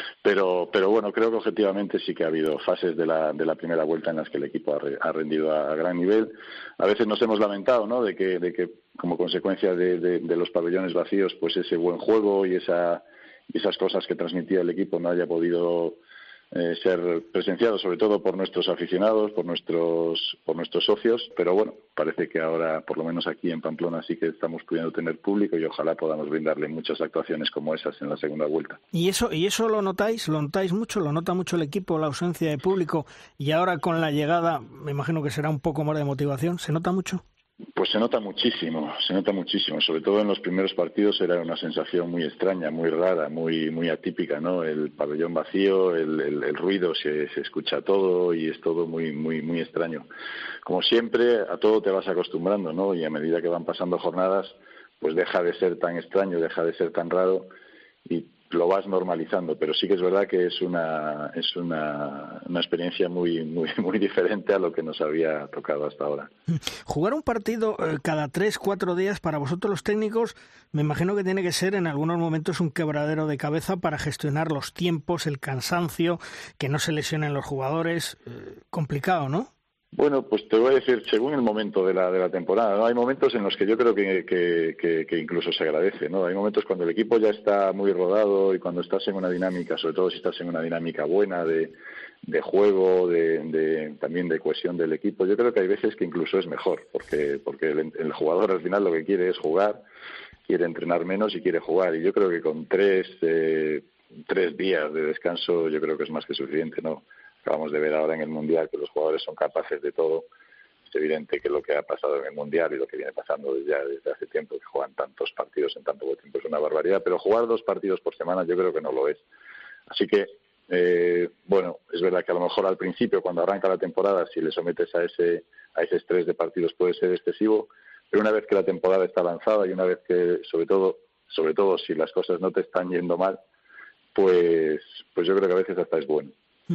pero, pero bueno, creo que objetivamente sí que ha habido fases de la, de la primera vuelta en las que el equipo ha, re, ha rendido a, a gran nivel. A veces nos hemos lamentado, ¿no? De que, de que como consecuencia de, de, de los pabellones vacíos, pues ese buen juego y esa y esas cosas que transmitía el equipo no haya podido eh, ser presenciado, sobre todo por nuestros aficionados, por nuestros por nuestros socios, pero bueno, parece que ahora, por lo menos aquí en Pamplona, sí que estamos pudiendo tener público y ojalá podamos brindarle muchas actuaciones como esas en la segunda vuelta. ¿Y eso y eso lo notáis? ¿Lo notáis mucho? ¿Lo nota mucho el equipo, la ausencia de público? Y ahora con la llegada, me imagino que será un poco más de motivación, ¿se nota mucho? Pues se nota muchísimo, se nota muchísimo. Sobre todo en los primeros partidos era una sensación muy extraña, muy rara, muy muy atípica, ¿no? El pabellón vacío, el, el, el ruido, se, se escucha todo y es todo muy muy muy extraño. Como siempre, a todo te vas acostumbrando, ¿no? Y a medida que van pasando jornadas, pues deja de ser tan extraño, deja de ser tan raro y lo vas normalizando, pero sí que es verdad que es una es una, una experiencia muy muy muy diferente a lo que nos había tocado hasta ahora. Jugar un partido eh, cada tres, cuatro días para vosotros los técnicos, me imagino que tiene que ser en algunos momentos un quebradero de cabeza para gestionar los tiempos, el cansancio, que no se lesionen los jugadores, eh, complicado, ¿no? Bueno, pues te voy a decir, según el momento de la de la temporada, ¿no? Hay momentos en los que yo creo que, que, que, que incluso se agradece, ¿no? Hay momentos cuando el equipo ya está muy rodado y cuando estás en una dinámica, sobre todo si estás en una dinámica buena de, de juego, de, de también de cohesión del equipo. Yo creo que hay veces que incluso es mejor, porque porque el, el jugador al final lo que quiere es jugar, quiere entrenar menos y quiere jugar. Y yo creo que con tres eh, tres días de descanso yo creo que es más que suficiente, ¿no? Acabamos de ver ahora en el Mundial que los jugadores son capaces de todo. Es evidente que lo que ha pasado en el Mundial y lo que viene pasando desde, ya desde hace tiempo, que juegan tantos partidos en tan poco tiempo, es una barbaridad, pero jugar dos partidos por semana yo creo que no lo es. Así que, eh, bueno, es verdad que a lo mejor al principio, cuando arranca la temporada, si le sometes a ese, a ese estrés de partidos puede ser excesivo, pero una vez que la temporada está lanzada y una vez que, sobre todo, sobre todo si las cosas no te están yendo mal, pues, pues yo creo que a veces hasta es bueno.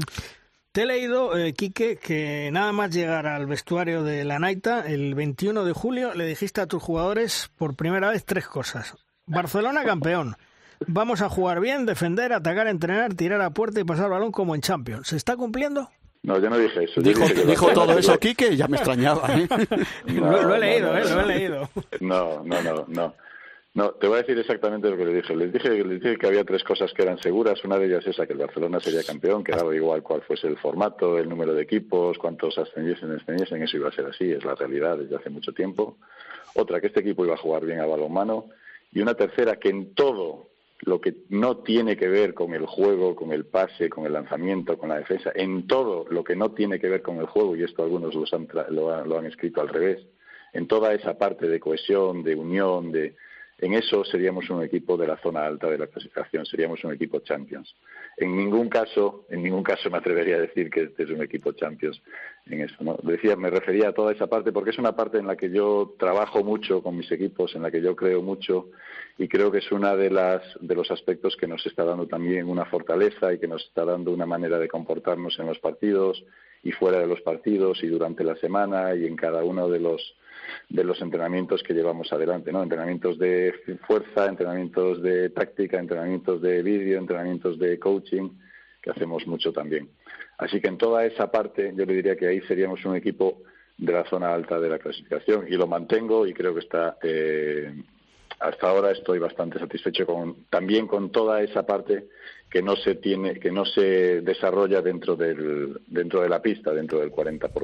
Te he leído, eh, Quique, que nada más llegar al vestuario de la Naita, el veintiuno de julio, le dijiste a tus jugadores por primera vez tres cosas. Barcelona campeón. Vamos a jugar bien, defender, atacar, entrenar, tirar a puerta y pasar balón como en Champions. ¿Se está cumpliendo? No, yo no dije eso. Dijo, dije dijo todo eso, Quique, ya me extrañaba, ¿eh? No, lo, lo he leído, no, no, ¿eh? Lo he leído. No, no, no, no. No, te voy a decir exactamente lo que le dije. Les dije, les dije que había tres cosas que eran seguras. Una de ellas esa, que el Barcelona sería campeón, que daba igual cuál fuese el formato, el número de equipos, cuántos ascendiesen, descendiesen. Eso iba a ser así, es la realidad desde hace mucho tiempo. Otra, que este equipo iba a jugar bien a balonmano. Y una tercera, que en todo lo que no tiene que ver con el juego, con el pase, con el lanzamiento, con la defensa, en todo lo que no tiene que ver con el juego, y esto algunos los han, lo, han, lo han escrito al revés, en toda esa parte de cohesión, de unión, de... En eso seríamos un equipo de la zona alta de la clasificación, seríamos un equipo Champions. En ningún caso, en ningún caso me atrevería a decir que este es un equipo Champions en eso, ¿no? Decía, me refería a toda esa parte porque es una parte en la que yo trabajo mucho con mis equipos, en la que yo creo mucho y creo que es una de las de los aspectos que nos está dando también una fortaleza y que nos está dando una manera de comportarnos en los partidos y fuera de los partidos y durante la semana y en cada uno de los de los entrenamientos que llevamos adelante, ¿no? Entrenamientos de fuerza, entrenamientos de táctica, entrenamientos de vídeo, entrenamientos de coaching, que hacemos mucho también. Así que en toda esa parte yo le diría que ahí seríamos un equipo de la zona alta de la clasificación y lo mantengo y creo que está eh, hasta ahora estoy bastante satisfecho con también con toda esa parte que no se tiene que no se desarrolla dentro del dentro de la pista, dentro del cuarenta por veinte.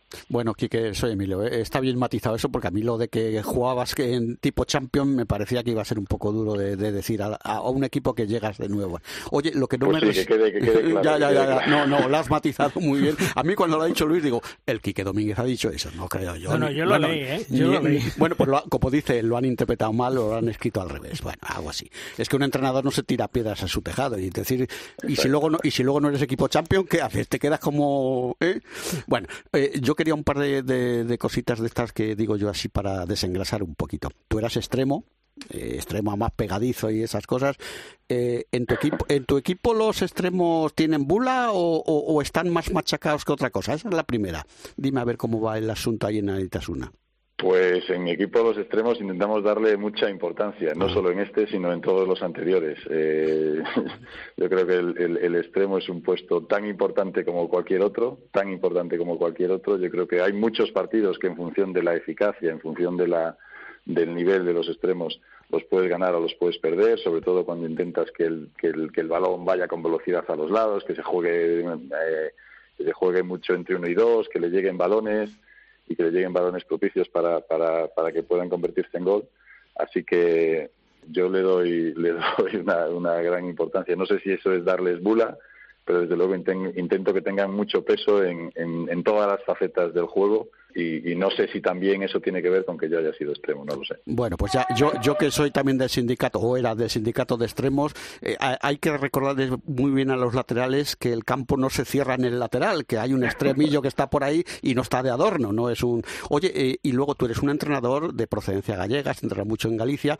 Bueno, Quique, soy Emilio, ¿eh? Está bien matizado eso, porque a mí lo de que jugabas que en tipo Champions me parecía que iba a ser un poco duro de, de decir a, a un equipo que llegas de nuevo. Oye, lo que no pues me... Sí, que quede, que quede claro, ya, ya, que ya, quede ya. claro. No, no, lo has matizado muy bien. A mí cuando lo ha dicho Luis digo, el Quique Domínguez ha dicho eso, no creo yo. No, no, yo lo bueno, leí, ¿eh? Yo ni, lo leí. Bueno, pues lo, como dice, lo han interpretado mal o lo han escrito al revés. Bueno, algo así. Es que un entrenador no se tira piedras a su tejado y decir, y si luego no, y si luego no eres equipo Champions, ¿qué haces? Te quedas como... ¿eh? Bueno, eh, yo quería un par de, de De, de cositas de estas que digo yo así para desengrasar un poquito. Tú eras extremo, eh, extremo más pegadizo y esas cosas. Eh, ¿en tu equipo en tu equipo los extremos tienen bula o, o, o están más machacados que otra cosa? Esa es la primera. Dime a ver cómo va el asunto ahí en Anaitasuna. Pues en mi equipo los extremos intentamos darle mucha importancia, no solo en este, sino en todos los anteriores. Eh, yo creo que el, el, el extremo es un puesto tan importante como cualquier otro, tan importante como cualquier otro. Yo creo que hay muchos partidos que en función de la eficacia, en función de la del nivel de los extremos, los puedes ganar o los puedes perder, sobre todo cuando intentas que el, que el, que el balón vaya con velocidad a los lados, que se juegue, eh, que se juegue mucho entre uno y dos, que le lleguen balones y que le lleguen balones propicios para, para, para que puedan convertirse en gol. Así que yo le doy le doy una, una gran importancia. No sé si eso es darles bula, pero desde luego inten, intento que tengan mucho peso en, en, en todas las facetas del juego. Y, y no sé si también eso tiene que ver con que yo haya sido extremo, no lo sé. Bueno, pues ya yo yo que soy también del sindicato, o era del sindicato de extremos, eh, hay que recordarles muy bien a los laterales que el campo no se cierra en el lateral, que hay un extremillo que está por ahí y no está de adorno, no es un... Oye, eh, y luego tú eres un entrenador de procedencia gallega, has entrenado mucho en Galicia.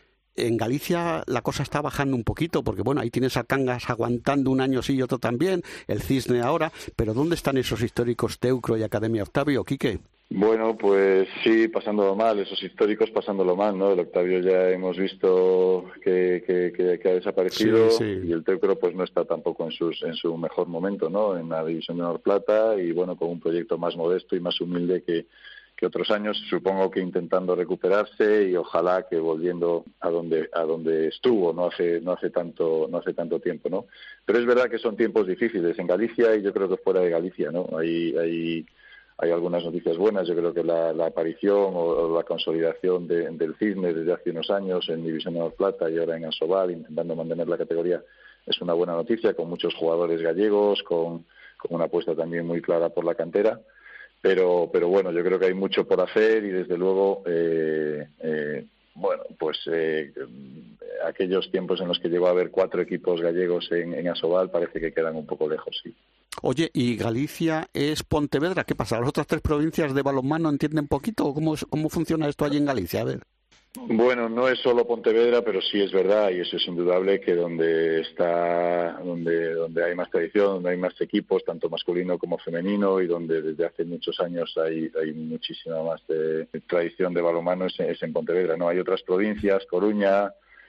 En Galicia la cosa está bajando un poquito, porque bueno, ahí tienes a Cangas aguantando un año sí y otro también, el Cisne ahora, pero ¿dónde están esos históricos Teucro y Academia Octavio, Quique? Bueno, pues sí, pasándolo mal, esos históricos pasándolo mal, ¿no? El Octavio ya hemos visto que, que, que, que ha desaparecido, sí, sí. Y el Teucro pues no está tampoco en, sus, en su mejor momento, ¿no? En la División de Honor Plata y bueno, con un proyecto más modesto y más humilde que que otros años, supongo que intentando recuperarse y ojalá que volviendo a donde a donde estuvo no hace no hace tanto no hace tanto tiempo, ¿no? Pero es verdad que son tiempos difíciles en Galicia y yo creo que fuera de Galicia, ¿no? Hay hay hay algunas noticias buenas. Yo creo que la, la aparición o, o la consolidación de, del Cisne desde hace unos años en División de Honor Plata y ahora en Asobal intentando mantener la categoría es una buena noticia, con muchos jugadores gallegos, con, con una apuesta también muy clara por la cantera. Pero, pero bueno, yo creo que hay mucho por hacer y desde luego, eh, eh, bueno, pues eh, aquellos tiempos en los que llegó a haber cuatro equipos gallegos en, en Asobal parece que quedan un poco lejos, sí. Oye, ¿y Galicia es Pontevedra? ¿Qué pasa? ¿Las otras tres provincias de balonmano entienden poquito? ¿Cómo, cómo funciona esto allí en Galicia? A ver. Bueno, no es solo Pontevedra, pero sí es verdad y eso es indudable que donde está, donde donde hay más tradición, donde hay más equipos, tanto masculino como femenino, y donde desde hace muchos años hay hay muchísima más de, de tradición de balonmano es, es en Pontevedra. No hay otras provincias, Coruña,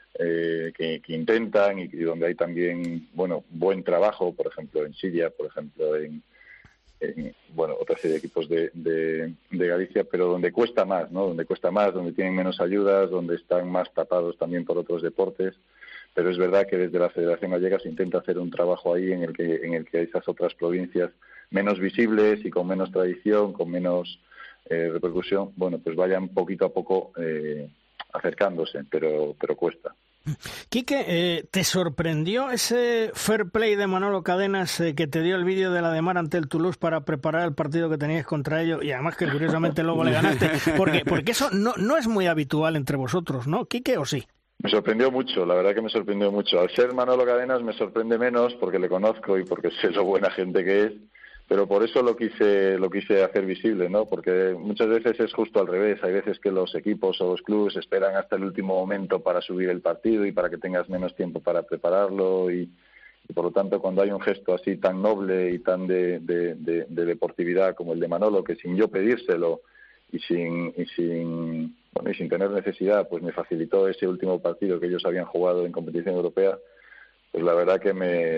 eh, que, que intentan y, y donde hay también bueno buen trabajo, por ejemplo en Siria, por ejemplo en En, bueno, otra serie de equipos de, de, de Galicia, pero donde cuesta más, ¿no? Donde cuesta más, donde tienen menos ayudas, donde están más tapados también por otros deportes. Pero es verdad que desde la Federación Gallega se intenta hacer un trabajo ahí en el que en el que esas otras provincias menos visibles y con menos tradición, con menos eh, repercusión, bueno, pues vayan poquito a poco eh, acercándose, pero pero cuesta. Quique, eh, ¿te sorprendió ese fair play de Manolo Cadenas eh, que te dio el vídeo de la de Mar ante el Toulouse para preparar el partido que teníais contra ellos y además que curiosamente luego le ganaste? Porque, porque eso no, no es muy habitual entre vosotros, ¿no, Quique, o sí? Me sorprendió mucho, la verdad que me sorprendió mucho. Al ser Manolo Cadenas me sorprende menos porque le conozco y porque sé lo buena gente que es, pero por eso lo quise lo quise hacer visible, ¿no? Porque muchas veces es justo al revés. Hay veces que los equipos o los clubes esperan hasta el último momento para subir el partido y para que tengas menos tiempo para prepararlo y, y por lo tanto cuando hay un gesto así tan noble y tan de, de, de, de deportividad como el de Manolo, que sin yo pedírselo y sin y sin bueno y sin tener necesidad, pues me facilitó ese último partido que ellos habían jugado en competición europea, pues la verdad que me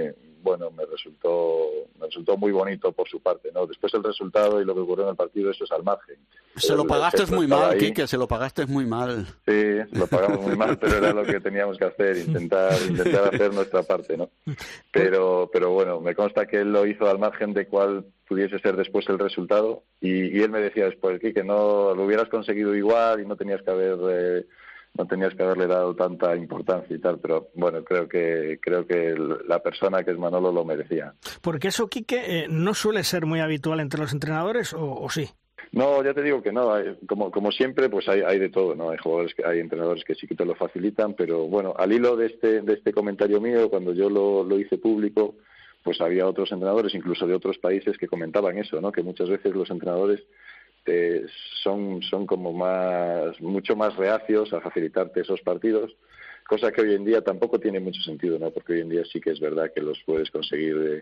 bueno, me resultó me resultó muy bonito por su parte, ¿no? Después el resultado y lo que ocurrió en el partido, eso es al margen. Se lo pagaste muy mal, Quique, se lo pagaste muy mal. Sí, lo pagamos muy mal, pero era lo que teníamos que hacer, intentar intentar hacer nuestra parte, ¿no? Pero pero bueno, me consta que él lo hizo al margen de cuál pudiese ser después el resultado, y, y él me decía después, Quique, no lo hubieras conseguido igual y no tenías que haber eh, no tenías que haberle dado tanta importancia y tal, pero bueno, creo que creo que el, la persona que es Manolo lo merecía. Porque eso, Quique, eh, no suele ser muy habitual entre los entrenadores, ¿o, o sí? No, ya te digo que no, hay, como como siempre, pues hay, hay de todo, ¿no? Hay jugadores, que hay entrenadores que sí que te lo facilitan, pero bueno, al hilo de este de este comentario mío, cuando yo lo, lo hice público, pues había otros entrenadores, incluso de otros países, que comentaban eso, ¿no? Que muchas veces los entrenadores eh, son son como más mucho más reacios a facilitarte esos partidos, cosa que hoy en día tampoco tiene mucho sentido, ¿no? Porque hoy en día sí que es verdad que los puedes conseguir de,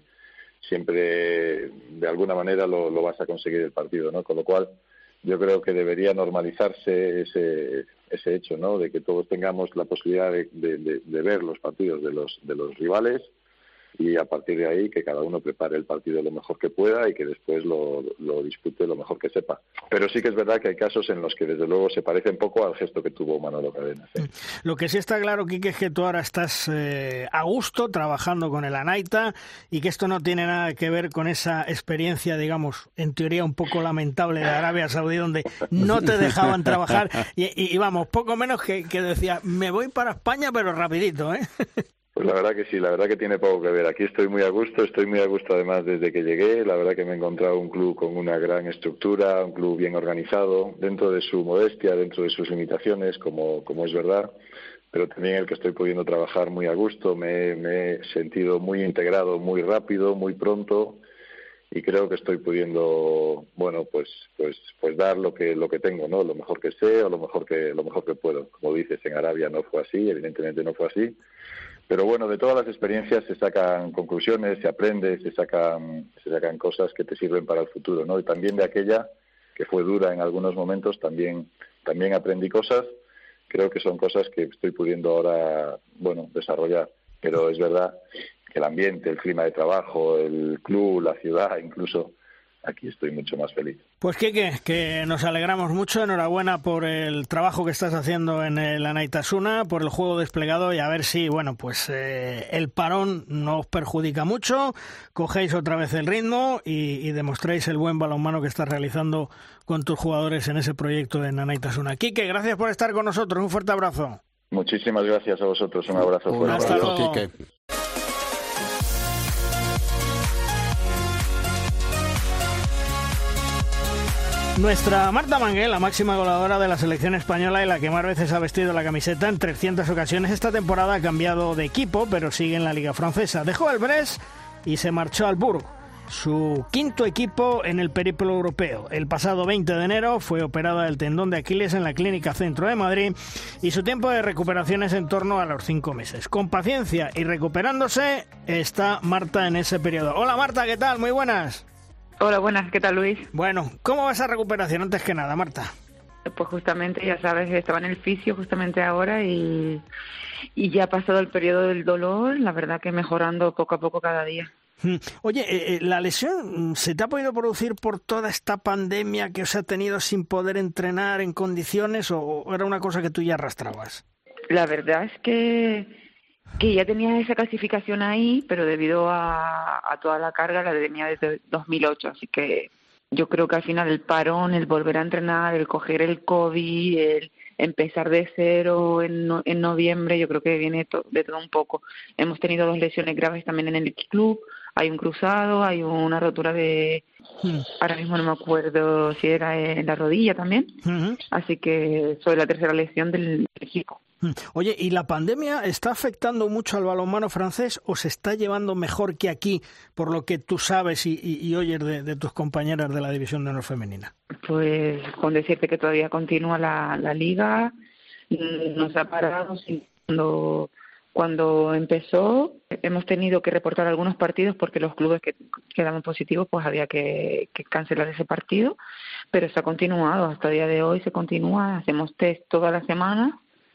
siempre de alguna manera lo, lo vas a conseguir el partido, ¿no? Con lo cual yo creo que debería normalizarse ese ese hecho, ¿no? De que todos tengamos la posibilidad de, de, de, de ver los partidos de los de los rivales, y a partir de ahí que cada uno prepare el partido lo mejor que pueda y que después lo, lo dispute lo mejor que sepa. Pero sí que es verdad que hay casos en los que desde luego se parece un poco al gesto que tuvo Manolo Cadena. ¿Sí? Lo que sí está claro, Quique, es que tú ahora estás eh, a gusto trabajando con el Anaita, y que esto no tiene nada que ver con esa experiencia, digamos, en teoría un poco lamentable de Arabia Saudí, donde no te dejaban trabajar y, y, y vamos, poco menos que, que decía, me voy para España pero rapidito, ¿eh? Pues la verdad que sí, la verdad que tiene poco que ver. Aquí estoy muy a gusto, estoy muy a gusto además desde que llegué. La verdad que me he encontrado un club con una gran estructura, un club bien organizado, dentro de su modestia, dentro de sus limitaciones, como, como es verdad, pero también el que estoy pudiendo trabajar muy a gusto. Me, me he sentido muy integrado, muy rápido, muy pronto, y creo que estoy pudiendo, bueno, pues pues pues dar lo que lo que tengo, ¿no? Lo mejor que sé o lo mejor que lo mejor que puedo. Como dices, en Arabia no fue así, evidentemente no fue así. Pero bueno, de todas las experiencias se sacan conclusiones, se aprende, se sacan, se sacan cosas que te sirven para el futuro, ¿no? Y también de aquella que fue dura en algunos momentos, también, también aprendí cosas. Creo que son cosas que estoy pudiendo ahora, bueno, desarrollar. Pero es verdad que el ambiente, el clima de trabajo, el club, la ciudad, incluso, aquí estoy mucho más feliz. Pues Quique, que nos alegramos mucho, enhorabuena por el trabajo que estás haciendo en el Anaitasuna, por el juego desplegado, y a ver si, bueno, pues eh, el parón no os perjudica mucho, cogéis otra vez el ritmo y, y demostréis el buen balonmano que estás realizando con tus jugadores en ese proyecto en Anaitasuna. Quique, gracias por estar con nosotros, un fuerte abrazo. Muchísimas gracias a vosotros, un abrazo fuerte. Un abrazo, Quique. Nuestra Marta Manguel, la máxima goleadora de la selección española y la que más veces ha vestido la camiseta en trescientas ocasiones, esta temporada ha cambiado de equipo, pero sigue en la Liga Francesa. Dejó el Brest y se marchó al Bourg, su quinto equipo en el periplo europeo. El pasado veinte de enero fue operada del tendón de Aquiles en la Clínica Centro de Madrid, y su tiempo de recuperación es en torno a los cinco meses. Con paciencia y recuperándose está Marta en ese periodo. Hola Marta, ¿qué tal? Muy buenas. Hola, buenas, ¿qué tal, Luis? Bueno, ¿cómo va esa recuperación antes que nada, Marta? Pues justamente, ya sabes, estaba en el fisio justamente ahora y, y ya ha pasado el periodo del dolor, la verdad que mejorando poco a poco cada día. Oye, eh, ¿la lesión se te ha podido producir por toda esta pandemia que os ha tenido sin poder entrenar en condiciones, o era una cosa que tú ya arrastrabas? La verdad es que... que ya tenía esa clasificación ahí, pero debido a, a toda la carga la tenía desde dos mil ocho, así que yo creo que al final el parón, el volver a entrenar, el coger el COVID, el empezar de cero en, no, en noviembre, yo creo que viene to, de todo un poco. Hemos tenido dos lesiones graves también en el club, hay un cruzado, hay una rotura de... Hmm. Ahora mismo no me acuerdo si era en la rodilla también, uh-huh. Así que soy la tercera lesión del equipo. Oye, ¿y la pandemia está afectando mucho al balonmano francés o se está llevando mejor que aquí, por lo que tú sabes y, y, y oyes de, de tus compañeras de la división de honor femenina? Pues con decirte que todavía continúa la, la liga, no se ha parado. Cuando, cuando empezó hemos tenido que reportar algunos partidos porque los clubes que quedaban positivos pues había que, que cancelar ese partido, pero se ha continuado, hasta el día de hoy se continúa, hacemos test todas las semanas.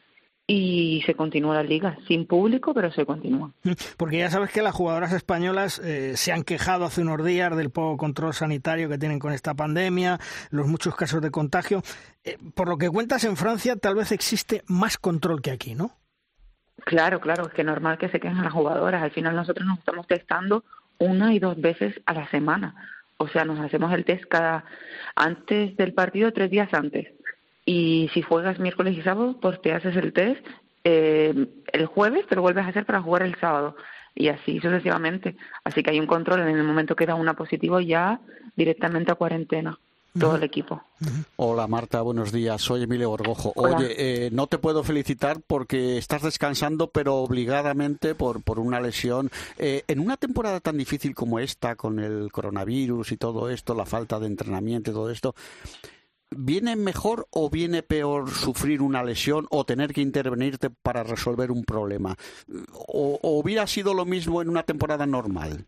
y se continúa la liga, sin público, pero se continúa. Porque ya sabes que las jugadoras españolas eh, se han quejado hace unos días del poco control sanitario que tienen con esta pandemia, los muchos casos de contagio. Eh, por lo que cuentas, en Francia tal vez existe más control que aquí, ¿no? Claro, claro, es que es normal que se quejen las jugadoras. Al final nosotros nos estamos testando una y dos veces a la semana. O sea, nos hacemos el test cada antes del partido, tres días antes. Y si juegas miércoles y sábado, pues te haces el test eh, el jueves, te lo vuelves a hacer para jugar el sábado. Y así sucesivamente. Así que hay un control. En el momento que da una positivo, ya directamente a cuarentena. Todo el equipo. Hola Marta, buenos días. Soy Emilio Gorgojo. Hola. Oye, eh, no te puedo felicitar porque estás descansando, pero obligadamente por, por una lesión. Eh, en una temporada tan difícil como esta, con el coronavirus y todo esto, la falta de entrenamiento y todo esto, ¿viene mejor o viene peor sufrir una lesión o tener que intervenirte para resolver un problema? ¿O, o hubiera sido lo mismo en una temporada normal?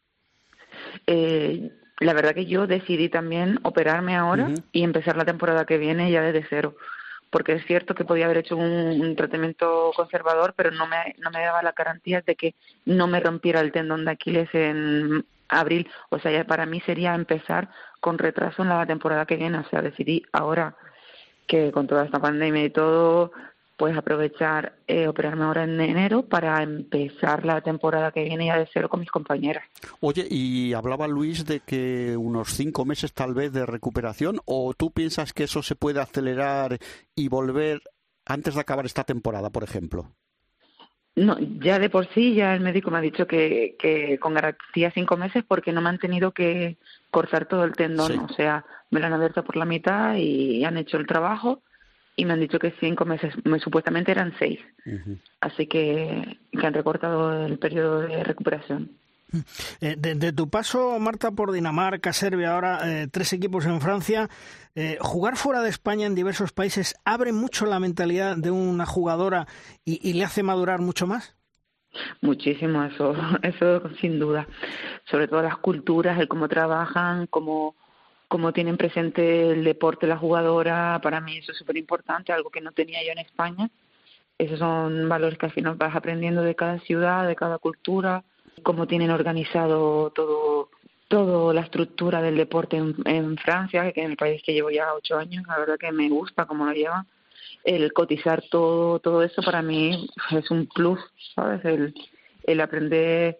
Eh... La verdad que yo decidí también operarme ahora uh-huh. y empezar la temporada que viene ya desde cero. Porque es cierto que podía haber hecho un, un tratamiento conservador, pero no me, no me daba la garantía de que no me rompiera el tendón de Aquiles en abril. O sea, ya para mí sería empezar con retraso en la temporada que viene. O sea, decidí ahora que con toda esta pandemia y todo, pues aprovechar, eh, operarme ahora en enero para empezar la temporada que viene ya de cero con mis compañeras. Oye, y hablaba Luis de que unos cinco meses tal vez de recuperación, ¿o tú piensas que eso se puede acelerar y volver antes de acabar esta temporada, por ejemplo? No, ya de por sí ya el médico me ha dicho que, que con garantía cinco meses porque no me han tenido que cortar todo el tendón. Sí. O sea, me lo han abierto por la mitad y han hecho el trabajo. Y me han dicho que cinco meses, supuestamente eran seis. Uh-huh. Así que, que han recortado el periodo de recuperación. Eh, de, de tu paso, Marta, por Dinamarca, Serbia, ahora eh, tres equipos en Francia, eh, jugar fuera de España en diversos países abre mucho la mentalidad de una jugadora y, y le hace madurar mucho más. Muchísimo, eso, eso sin duda. Sobre todo las culturas, el cómo trabajan, cómo... como tienen presente el deporte, la jugadora, para mí eso es súper importante, algo que no tenía yo en España. Esos son valores que al final vas aprendiendo de cada ciudad, de cada cultura, cómo tienen organizado todo, toda la estructura del deporte en, en Francia, que en el país que llevo ya ocho años, la verdad que me gusta cómo lo llevan. El cotizar todo, todo eso para mí es un plus, ¿sabes? El, el aprender,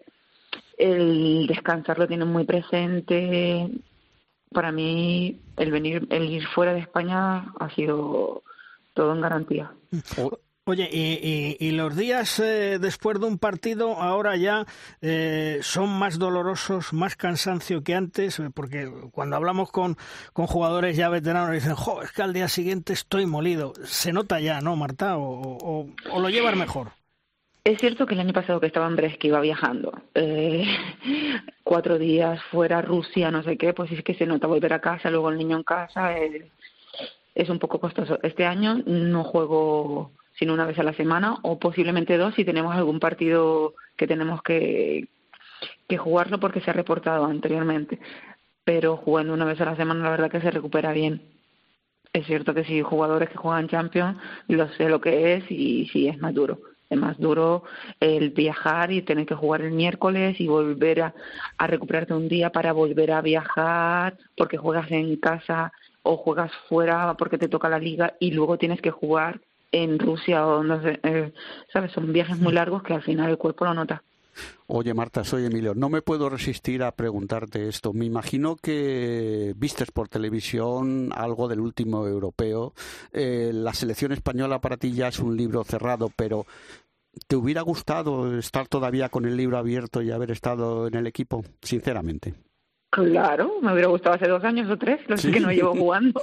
el descansar lo tienen muy presente. Para mí el venir, el ir fuera de España ha sido todo en garantía. Oye, y, y, y los días eh, después de un partido ahora ya eh, son más dolorosos, más cansancio que antes, porque cuando hablamos con, con jugadores ya veteranos dicen, jo, es que al día siguiente estoy molido. Se nota ya, ¿no, Marta? ¿O, o, o lo llevas mejor? Es cierto que el año pasado que estaba en Brest, que iba viajando, eh, cuatro días fuera, Rusia, no sé qué, pues es que se nota volver a casa, luego el niño en casa, eh, es un poco costoso. Este año no juego sino una vez a la semana o posiblemente dos si tenemos algún partido que tenemos que, que jugarlo porque se ha reportado anteriormente. Pero jugando una vez a la semana la verdad que se recupera bien. Es cierto que si jugadores que juegan Champions, lo sé lo que es y sí es más duro. Es más duro el viajar y tener que jugar el miércoles y volver a, a recuperarte un día para volver a viajar porque juegas en casa o juegas fuera porque te toca la liga y luego tienes que jugar en Rusia o no sé, eh, ¿sabes? Son viajes muy largos que al final el cuerpo lo nota. Oye, Marta, soy Emilio. No me puedo resistir a preguntarte esto. Me imagino que vistes por televisión algo del último europeo. Eh, la selección española para ti ya es un libro cerrado, pero ¿te hubiera gustado estar todavía con el libro abierto y haber estado en el equipo? Sinceramente. Claro, me hubiera gustado hace dos años o tres, lo ¿Sí? que no llevo jugando.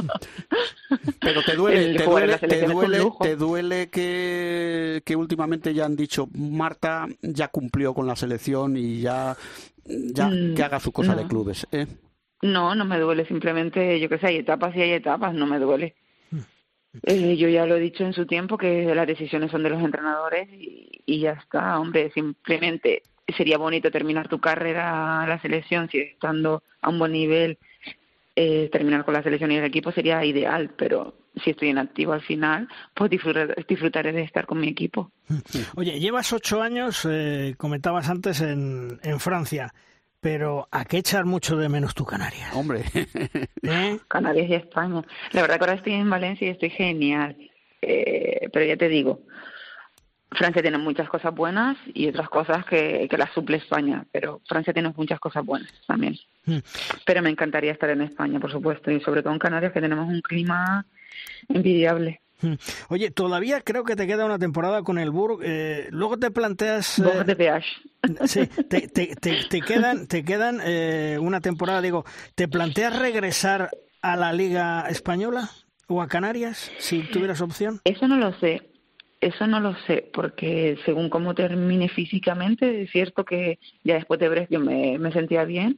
Pero te duele, te duele, te duele, te duele que, que últimamente ya han dicho Marta ya cumplió con la selección y ya, ya mm, que haga su cosa no. de clubes. ¿eh? No, no me duele, simplemente yo qué sé, hay etapas y hay etapas, no me duele. Eh, yo ya lo he dicho en su tiempo que las decisiones son de los entrenadores y, y ya está, hombre, simplemente sería bonito terminar tu carrera a la selección, si estando a un buen nivel, eh, terminar con la selección y el equipo sería ideal, pero si estoy en activo al final, pues disfrutar, disfrutaré de estar con mi equipo. Oye, llevas ocho años, eh, comentabas antes, en, en Francia, pero ¿a qué echar mucho de menos tu Canarias? Hombre. ¿Eh? Canarias y España. La verdad que ahora estoy en Valencia y estoy genial, eh, pero ya te digo, Francia tiene muchas cosas buenas y otras cosas que, que las suple España, pero Francia tiene muchas cosas buenas también. Mm. Pero me encantaría estar en España, por supuesto, y sobre todo en Canarias, que tenemos un clima envidiable. Oye, todavía creo que te queda una temporada con el Burg. Eh, luego te planteas... Borg de Peage. Sí, te, te, te, te quedan, te quedan eh, una temporada, digo, ¿te planteas regresar a la Liga Española o a Canarias, si tuvieras opción? Eso no lo sé. Eso no lo sé, porque según cómo termine físicamente, es cierto que ya después de Brest yo me, me sentía bien,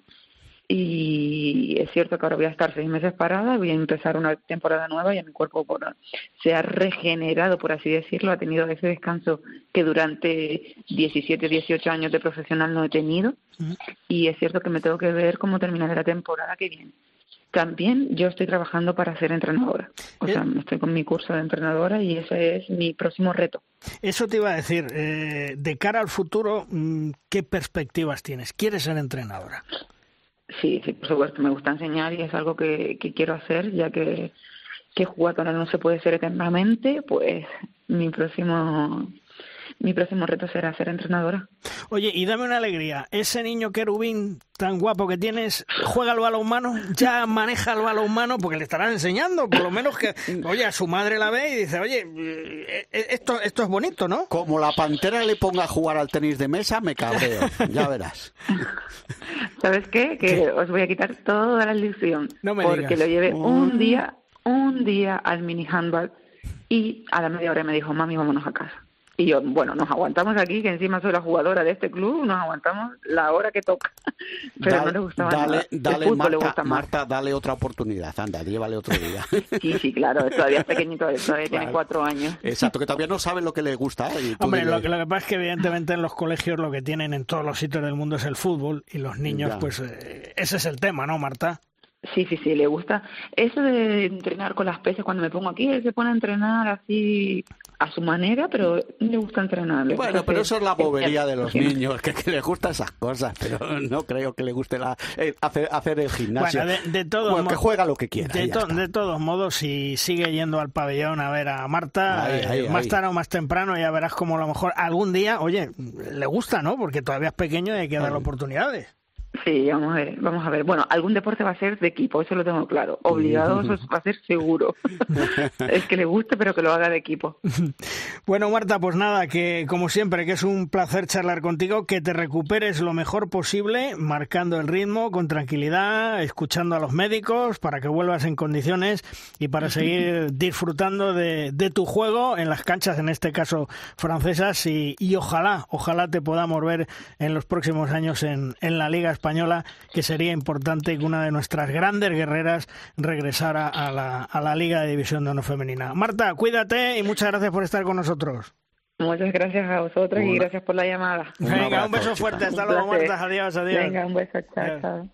y es cierto que ahora voy a estar seis meses parada, voy a empezar una temporada nueva y a mi cuerpo por, se ha regenerado, por así decirlo, ha tenido ese descanso que durante diecisiete, dieciocho años de profesional no he tenido, uh-huh. Y es cierto que me tengo que ver cómo terminará la temporada que viene. También yo estoy trabajando para ser entrenadora, o sea, estoy con mi curso de entrenadora y ese es mi próximo reto. Eso te iba a decir, eh, de cara al futuro, ¿qué perspectivas tienes? ¿Quieres ser entrenadora? Sí, sí, por supuesto, me gusta enseñar y es algo que, que quiero hacer, ya que, que jugadora no se puede ser eternamente, pues mi próximo... Mi próximo reto será ser entrenadora. Oye, y dame una alegría. Ese niño querubín tan guapo que tienes, ¿juega al balonmano? ¿Ya maneja el balonmano? Porque le estarás enseñando, por lo menos que... Oye, a su madre la ve y dice, oye, esto, esto es bonito, ¿no? Como la pantera le ponga a jugar al tenis de mesa, me cabreo. Ya verás. ¿Sabes qué? Que ¿Qué? Os voy a quitar toda la ilusión. No me porque digas. Lo llevé un día, un día al mini handball y a la media hora me dijo, mami, vámonos a casa. Y yo, bueno, nos aguantamos aquí, que encima soy la jugadora de este club, nos aguantamos la hora que toca. Pero dale, no le gustaba dale, nada. Dale, el Marta, le gusta más. Marta, dale otra oportunidad, anda, llévale otro día. Sí, sí, claro, todavía es pequeñito, todavía claro. Tiene cuatro años. Exacto, que todavía no sabe lo que le gusta. Y tú Hombre, dile... lo, que, lo que pasa es que evidentemente en los colegios lo que tienen en todos los sitios del mundo es el fútbol y los niños, ya. pues eh, ese es el tema, ¿no, Marta? Sí, sí, sí, le gusta. Eso de entrenar con las pesas, cuando me pongo aquí, él se pone a entrenar así a su manera, pero le gusta entrenar. Le bueno, gusta pero hacer, eso es la bobería de los sí. niños, que, que les gustan esas cosas, pero no creo que le guste la, eh, hacer, hacer el gimnasio. Bueno, de, de todos bueno, modos, que juega lo que quiera. De, to, de todos modos, si sigue yendo al pabellón a ver a Marta, ahí, ahí, eh, más ahí. tarde o más temprano, ya verás como a lo mejor algún día, oye, le gusta, ¿no? Porque todavía es pequeño y hay que darle oportunidades. Sí, vamos a ver, vamos a ver. Bueno, algún deporte va a ser de equipo, eso lo tengo claro. Obligado eso va a ser seguro. Es que le guste, pero que lo haga de equipo. Bueno, Marta, pues nada, que como siempre, que es un placer charlar contigo, que te recuperes lo mejor posible, marcando el ritmo con tranquilidad, escuchando a los médicos, para que vuelvas en condiciones y para seguir disfrutando de, de tu juego en las canchas, en este caso francesas, y, y ojalá, ojalá te podamos ver en los próximos años en, en la Liga Española, que sería importante que una de nuestras grandes guerreras regresara a la, a la Liga de División de Honor Femenina. Marta, cuídate y muchas gracias por estar con nosotros. Muchas gracias a vosotras y gracias por la llamada. Venga, un, abrazo, un beso chica. fuerte. Hasta un luego, placer. Marta. Adiós, adiós. Venga, un beso. Chao, adiós. Chao.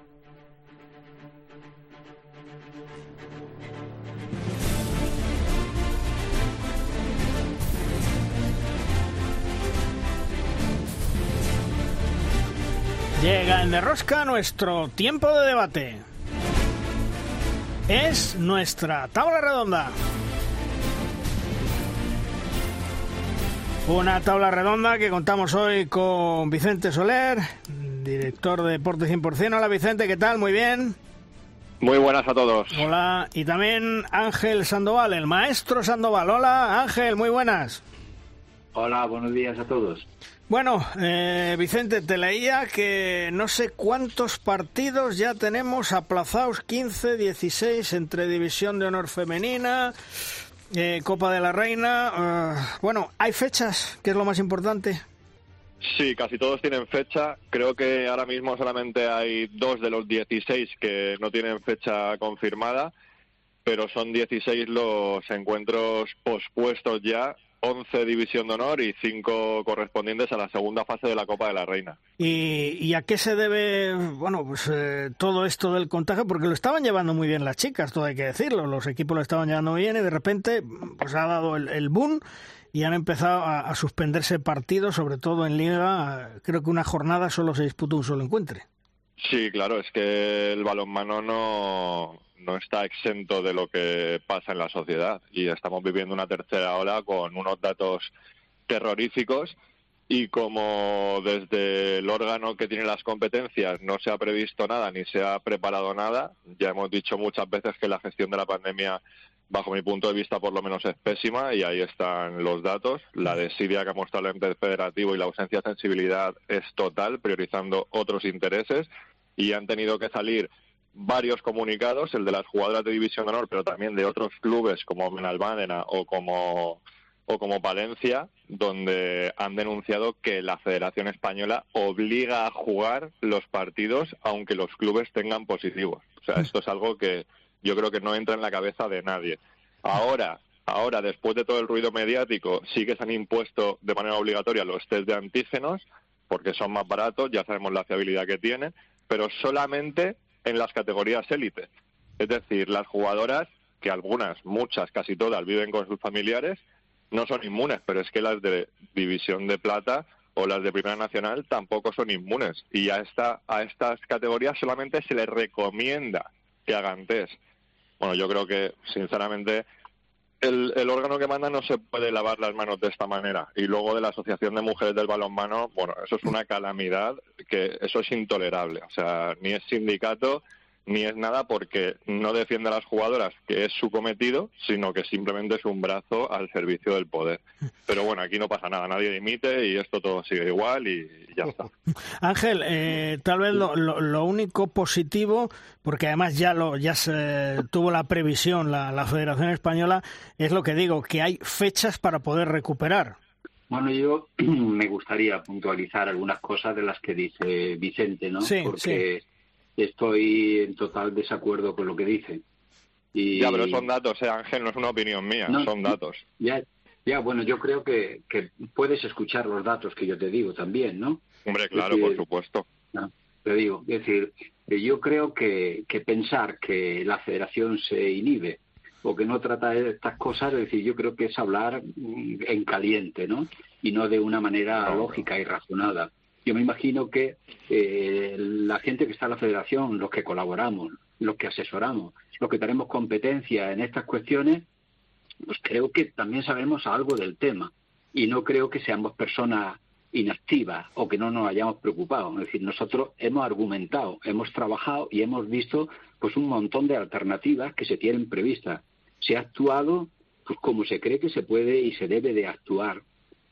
Llega en De Rosca nuestro tiempo de debate. Es nuestra tabla redonda. Una tabla redonda que contamos hoy con Vicente Soler, director de Deporte cien por ciento. Hola Vicente, ¿qué tal? Muy bien. Muy buenas a todos. Hola, y también Ángel Sandoval, el maestro Sandoval. Hola Ángel, muy buenas. Hola, buenos días a todos. Bueno, eh, Vicente, te leía que no sé cuántos partidos ya tenemos aplazados, quince, dieciséis, entre División de Honor Femenina, eh, Copa de la Reina. Uh, bueno, ¿hay fechas? ¿Qué es lo más importante? Sí, casi todos tienen fecha. Creo que ahora mismo solamente hay dos de los dieciséis que no tienen fecha confirmada, pero son dieciséis los encuentros pospuestos ya once División de Honor y cinco correspondientes a la segunda fase de la Copa de la Reina. ¿Y, y a qué se debe, bueno, pues eh, todo esto del contagio? Porque lo estaban llevando muy bien las chicas, todo hay que decirlo, los equipos lo estaban llevando muy bien y de repente pues ha dado el, el boom y han empezado a, a suspenderse partidos, sobre todo en Liga. Creo que una jornada solo se disputó un solo encuentro. Sí, claro, es que el balonmano no, no está exento de lo que pasa en la sociedad y estamos viviendo una tercera ola con unos datos terroríficos y como desde el órgano que tiene las competencias no se ha previsto nada ni se ha preparado nada, ya hemos dicho muchas veces que la gestión de la pandemia, bajo mi punto de vista, por lo menos es pésima y ahí están los datos. La desidia que ha mostrado el ente federativo y la ausencia de sensibilidad es total, priorizando otros intereses y han tenido que salir varios comunicados, el de las jugadoras de División de Honor, pero también de otros clubes como Benalmádena o como, o como Palencia, donde han denunciado que la Federación Española obliga a jugar los partidos aunque los clubes tengan positivos. O sea, esto es algo que yo creo que no entra en la cabeza de nadie. Ahora, ahora después de todo el ruido mediático, sí que se han impuesto de manera obligatoria los test de antígenos, porque son más baratos, ya sabemos la fiabilidad que tienen, pero solamente en las categorías élite. Es decir, las jugadoras, que algunas, muchas, casi todas, viven con sus familiares, no son inmunes, pero es que las de División de Plata o las de Primera Nacional tampoco son inmunes. Y a, esta, a estas categorías solamente se les recomienda que hagan test. Bueno, yo creo que, sinceramente, el, el órgano que manda no se puede lavar las manos de esta manera. Y luego de la Asociación de Mujeres del Balonmano, bueno, eso es una calamidad, que eso es intolerable. O sea, ni es sindicato, ni es nada, porque no defiende a las jugadoras, que es su cometido, sino que simplemente es un brazo al servicio del poder. Pero bueno, aquí no pasa nada, nadie dimite y esto todo sigue igual y ya está. Ángel, eh, tal vez lo, lo, lo único positivo, porque además ya lo ya se tuvo la previsión la, la Federación Española, es lo que digo, que hay fechas para poder recuperar. Bueno, yo me gustaría puntualizar algunas cosas de las que dice Vicente, ¿no? Sí, porque sí. Estoy en total desacuerdo con lo que dice. Y... Ya, pero son datos, ¿eh, Ángel? No es una opinión mía, no, son datos. Ya, ya, bueno, yo creo que, que puedes escuchar los datos que yo te digo también, ¿no? Hombre, claro, decir, por supuesto. No, te digo, es decir, yo creo que, que pensar que la federación se inhibe o que no trata de estas cosas, es decir, yo creo que es hablar en caliente, ¿no? Y no de una manera lógica y razonada. Yo me imagino que eh, la gente que está en la federación, los que colaboramos, los que asesoramos, los que tenemos competencia en estas cuestiones, pues creo que también sabemos algo del tema y no creo que seamos personas inactivas o que no nos hayamos preocupado. Es decir, nosotros hemos argumentado, hemos trabajado y hemos visto pues un montón de alternativas que se tienen previstas. Se ha actuado pues como se cree que se puede y se debe de actuar.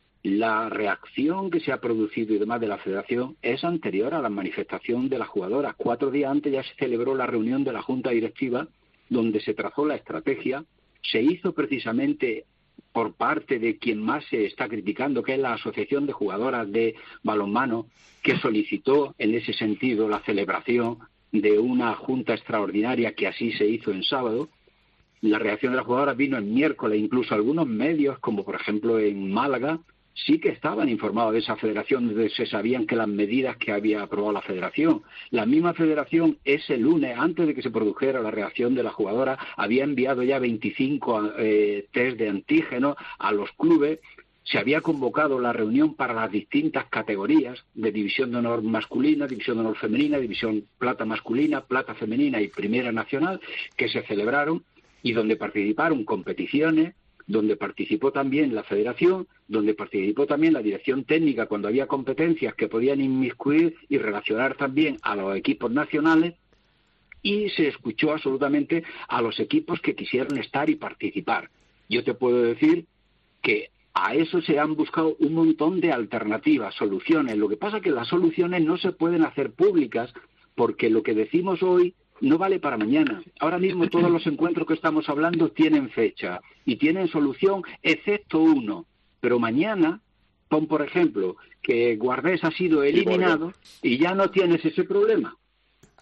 La reacción que se ha producido y demás de la federación es anterior a la manifestación de las jugadoras. Cuatro días antes ya se celebró la reunión de la Junta Directiva donde se trazó la estrategia. Se hizo precisamente por parte de quien más se está criticando, que es la Asociación de Jugadoras de Balonmano, que solicitó en ese sentido la celebración de una junta extraordinaria que así se hizo en sábado. La reacción de las jugadoras vino el miércoles, incluso algunos medios, como por ejemplo en Málaga, sí que estaban informados de esa federación, donde se sabían que las medidas que había aprobado la federación. La misma federación ese lunes, antes de que se produjera la reacción de la jugadora, había enviado ya veinticinco eh, test de antígenos a los clubes. Se había convocado la reunión para las distintas categorías de División de Honor masculina, División de Honor femenina, División Plata masculina, Plata femenina y Primera Nacional, que se celebraron y donde participaron competiciones, donde participó también la federación, donde participó también la dirección técnica cuando había competencias que podían inmiscuir y relacionar también a los equipos nacionales, y se escuchó absolutamente a los equipos que quisieron estar y participar. Yo te puedo decir que a eso se han buscado un montón de alternativas, soluciones. Lo que pasa es que las soluciones no se pueden hacer públicas porque lo que decimos hoy no vale para mañana. Ahora mismo todos los encuentros que estamos hablando tienen fecha y tienen solución, excepto uno. Pero mañana, pon por ejemplo, que Guardés ha sido eliminado y ya no tienes ese problema.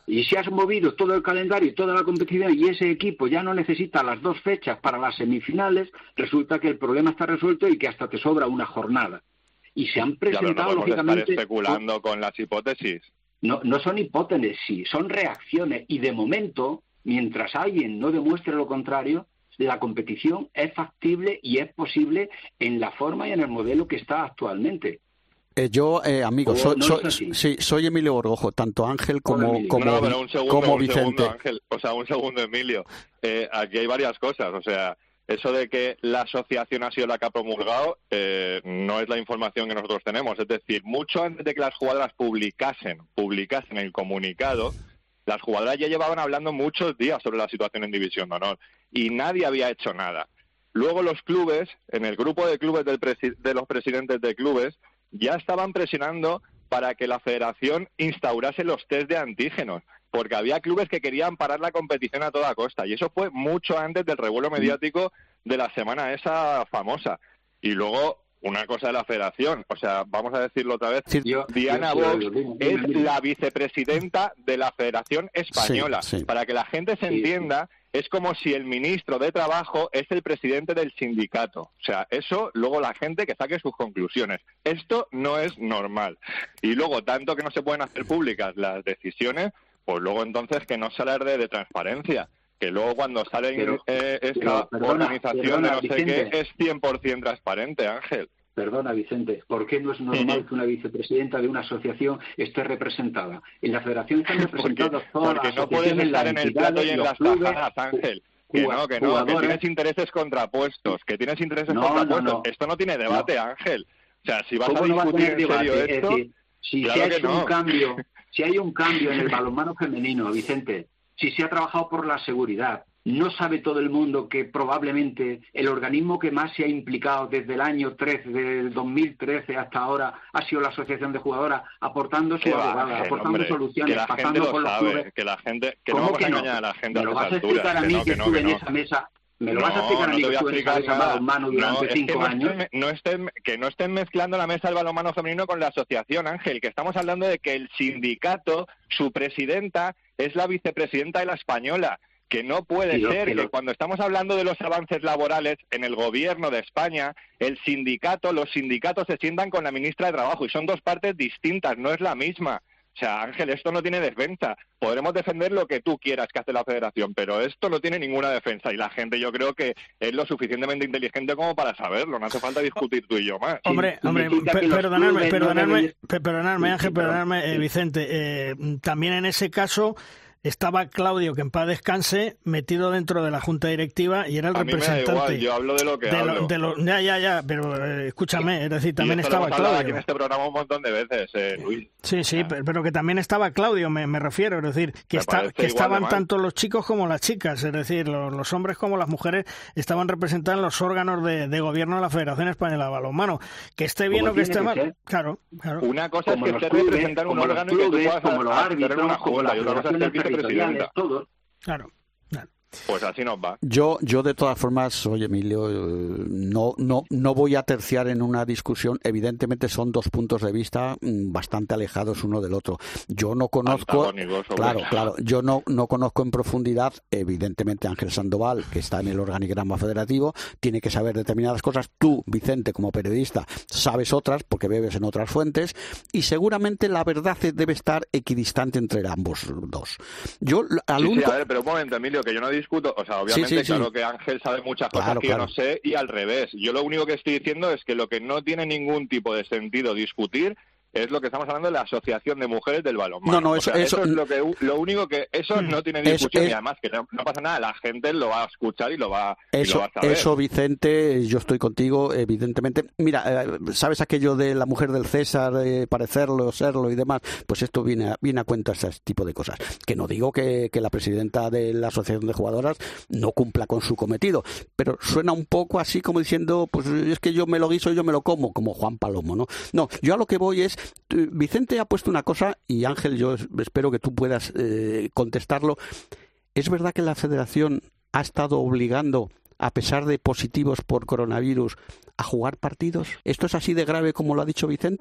Y si has movido todo el calendario y toda la competición y ese equipo ya no necesita las dos fechas para las semifinales, resulta que el problema está resuelto y que hasta te sobra una jornada. Y se han presentado, ya, pero no lógicamente... estar especulando con las hipótesis. No, no son hipótesis, son reacciones. Y de momento, mientras alguien no demuestre lo contrario, la competición es factible y es posible en la forma y en el modelo que está actualmente. Eh, yo, eh, amigo, Oh, soy, no soy, es así. sí, soy Emilio Borgojo, tanto Ángel como, Emilio. como, No, no, pero un segundo, como un Vicente. segundo, Ángel. O sea, un segundo, Emilio. Eh, aquí hay varias cosas. O sea, eso de que la asociación ha sido la que ha promulgado eh, no es la información que nosotros tenemos. Es decir, mucho antes de que las jugadoras publicasen, publicasen el comunicado, las jugadoras ya llevaban hablando muchos días sobre la situación en División de Honor y nadie había hecho nada. Luego los clubes, en el grupo de clubes del presi- de los presidentes de clubes, ya estaban presionando para que la federación instaurase los test de antígenos, porque había clubes que querían parar la competición a toda costa, y eso fue mucho antes del revuelo mediático de la semana esa famosa. Y luego, una cosa de la federación, o sea, vamos a decirlo otra vez, Yo, Diana yo, yo, Vox yo, yo, es yo, yo, la vicepresidenta de la Federación Española. Sí, sí. Para que la gente se Sí, entienda, es como si el ministro de Trabajo es el presidente del sindicato. O sea, eso luego la gente que saque sus conclusiones. Esto no es normal. Y luego, tanto que no se pueden hacer públicas las decisiones, pues luego entonces que no se alarde de transparencia. Que luego cuando salen Pero- eh, esta pero, perdona, organización perdona, de no sé Vicente. qué es cien por ciento transparente, Ángel. Perdona, Vicente, ¿por qué no es normal que una vicepresidenta de una asociación esté representada? En la federación están representadas Porque, todas porque las no puedes asociaciones, estar las en el plato y entidades, en los las clubes, tajadas, Ángel. Que ju- no, que no, que jugadores. tienes intereses contrapuestos, que tienes intereses No, no, contrapuestos. no. Esto no tiene debate, Ángel. O sea, si vas a ¿Cómo no va a discutir tener en serio debate? esto, Es decir, si claro se ha que hecho no. un cambio, si hay un cambio en el balonmano femenino, Vicente, si se ha trabajado por la seguridad, no sabe todo el mundo que probablemente el organismo que más se ha implicado desde el año trece, del dos mil trece hasta ahora, ha sido la Asociación de Jugadoras, aportando su Que va, abogada, Ángel, aportando hombre, soluciones, que la gente pasando lo por los sabe, clubes. que la gente, que no ¿Cómo vamos que a no? engañar a la gente ¿Me a lo estas vas a alturas, explicar a que mí no, que que no, estuve que en no. esa mesa? ¿Me lo no, vas a explicar a no mí te que voy a estuve en esa explicar mesa nada. balonmano durante No, es que cinco no años? estén, no estén, que no estén mezclando la mesa del balonmano femenino con la asociación, Ángel, que estamos hablando de que el sindicato, su presidenta, es la vicepresidenta de la Española. Que no puede Y lo- ser que que lo- cuando estamos hablando de los avances laborales en el gobierno de España, el sindicato, los sindicatos se sientan con la ministra de Trabajo y son dos partes distintas, no es la misma. O sea, Ángel, esto no tiene defensa. Podremos defender lo que tú quieras que hace la federación, pero esto no tiene ninguna defensa y la gente yo creo que es lo suficientemente inteligente como para saberlo. No hace falta discutir tú y yo más. Hombre, Sí, hombre, significa pe- que los perdonadme, clubes no perdonadme, deben- pe- perdonadme, Sí, Ángel, sí, perdón. perdonadme, eh, Sí. Vicente. Eh, también en ese caso estaba Claudio, que en paz descanse, metido dentro de la junta directiva y era el A mí me da representante. igual, yo hablo de lo que de lo- hablo. de lo- ya, ya, ya, pero eh, escúchame, es decir, Y también esto lo estaba hemos hablado aquí en Claudio. este programa un montón de veces, eh, Luis. Sí, sí, pero, pero que también estaba Claudio, me, me refiero, es decir, que, Me está, parece que igual de estaban mal. tanto los chicos como las chicas, es decir, los, los hombres como las mujeres estaban representados en los órganos de, de gobierno de la Federación Española de Balonmano. Que esté bien Como o que tiene esté que mal, ser. claro, claro. Una cosa Como es los que esté clubes, representando un como los órgano y que tú clubes, puedas como los acceder en árbitros, una como junta las y otra cosa es ser federaciones territoriales, vicepresidenta. todos. Claro, claro. Pues así nos va. Yo, yo de todas formas, oye Emilio, eh, no, no, no voy a terciar en una discusión. Evidentemente son dos puntos de vista mm, bastante alejados uno del otro. Yo no conozco, Antagónicos, sobre claro, todo. claro, yo no, no conozco en profundidad, evidentemente Ángel Sandoval, que está en el organigrama federativo, tiene que saber determinadas cosas. Tú, Vicente, como periodista, sabes otras porque bebes en otras fuentes y seguramente la verdad debe estar equidistante entre ambos dos. Yo al Sí, sí, único a ver, pero un momento, Emilio, que yo no discuto, o sea, obviamente, Sí, sí, sí. claro que Ángel sabe muchas cosas Claro, que claro. yo no sé y al revés. Yo lo único que estoy diciendo es que lo que no tiene ningún tipo de sentido discutir es lo que estamos hablando de la Asociación de Mujeres del Balonmano. No, no, O eso- sea, eso- es lo que lo único que eso no tiene discusión es- y además que no, no pasa nada, la gente lo va a escuchar y lo va, y lo Eso, va a saber. eso, Vicente, yo estoy contigo, evidentemente. Mira, eh, ¿sabes aquello de la mujer del César, eh, parecerlo, serlo y demás? Pues esto viene a, viene a cuenta ese tipo de cosas. Que no digo que, que la presidenta de la Asociación de Jugadoras no cumpla con su cometido, pero suena un poco así como diciendo, pues es que yo me lo guiso y yo me lo como, como Juan Palomo, ¿no? No, yo a lo que voy es, eh, Vicente ha puesto una cosa, y Ángel, yo espero que tú puedas eh, contestarlo. ¿Es verdad que la Federación ha estado obligando, a pesar de positivos por coronavirus, a jugar partidos? ¿Esto es así de grave como lo ha dicho Vicente?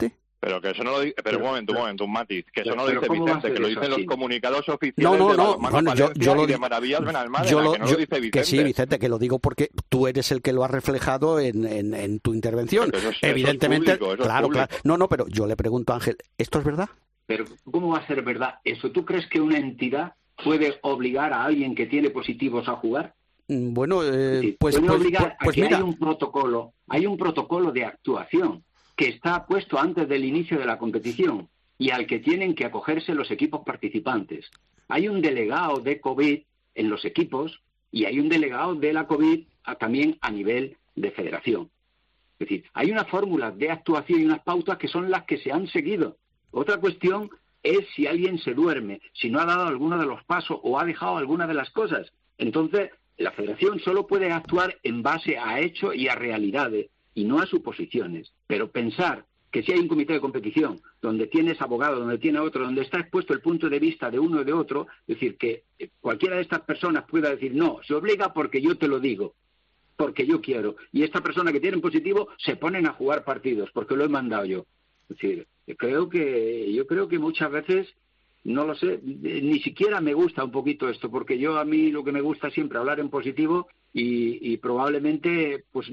Pero que eso no lo dice, pero, pero un momento, un momento, un matiz, que eso pero, no lo dice Vicente, que lo dicen los comunicados oficiales. No, no, no, de bueno, yo, yo lo de Maravillas Benalmádena, yo lo, que no yo, lo dice Vicente. Que sí, Vicente, que lo digo porque tú eres el que lo has reflejado en, en, en tu intervención. Eso es, Evidentemente, eso es público, eso claro, es público. claro. No, no, pero yo le pregunto a Ángel, ¿esto es verdad? Pero ¿cómo va a ser verdad eso? ¿Tú crees que una entidad puede obligar a alguien que tiene positivos a jugar? Bueno, eh, sí, pues, puede pues, obligar pues, pues a que mira. hay un protocolo, hay un protocolo de actuación que está puesto antes del inicio de la competición y al que tienen que acogerse los equipos participantes. Hay un delegado de COVID en los equipos y hay un delegado de la COVID a, también a nivel de federación. Es decir, hay unas fórmulas de actuación y unas pautas que son las que se han seguido. Otra cuestión es si alguien se duerme, si no ha dado alguno de los pasos o ha dejado alguna de las cosas. Entonces, la federación solo puede actuar en base a hechos y a realidades y no a suposiciones. Pero pensar que si hay un comité de competición donde tienes abogado, donde tiene otro, donde está expuesto el punto de vista de uno y de otro, es decir, que cualquiera de estas personas pueda decir, no, se obliga porque yo te lo digo, porque yo quiero. Y esta persona que tiene un positivo se ponen a jugar partidos porque lo he mandado yo. Es decir, creo que yo creo que muchas veces, no lo sé, ni siquiera me gusta un poquito esto, porque yo a mí lo que me gusta es siempre hablar en positivo y, y probablemente pues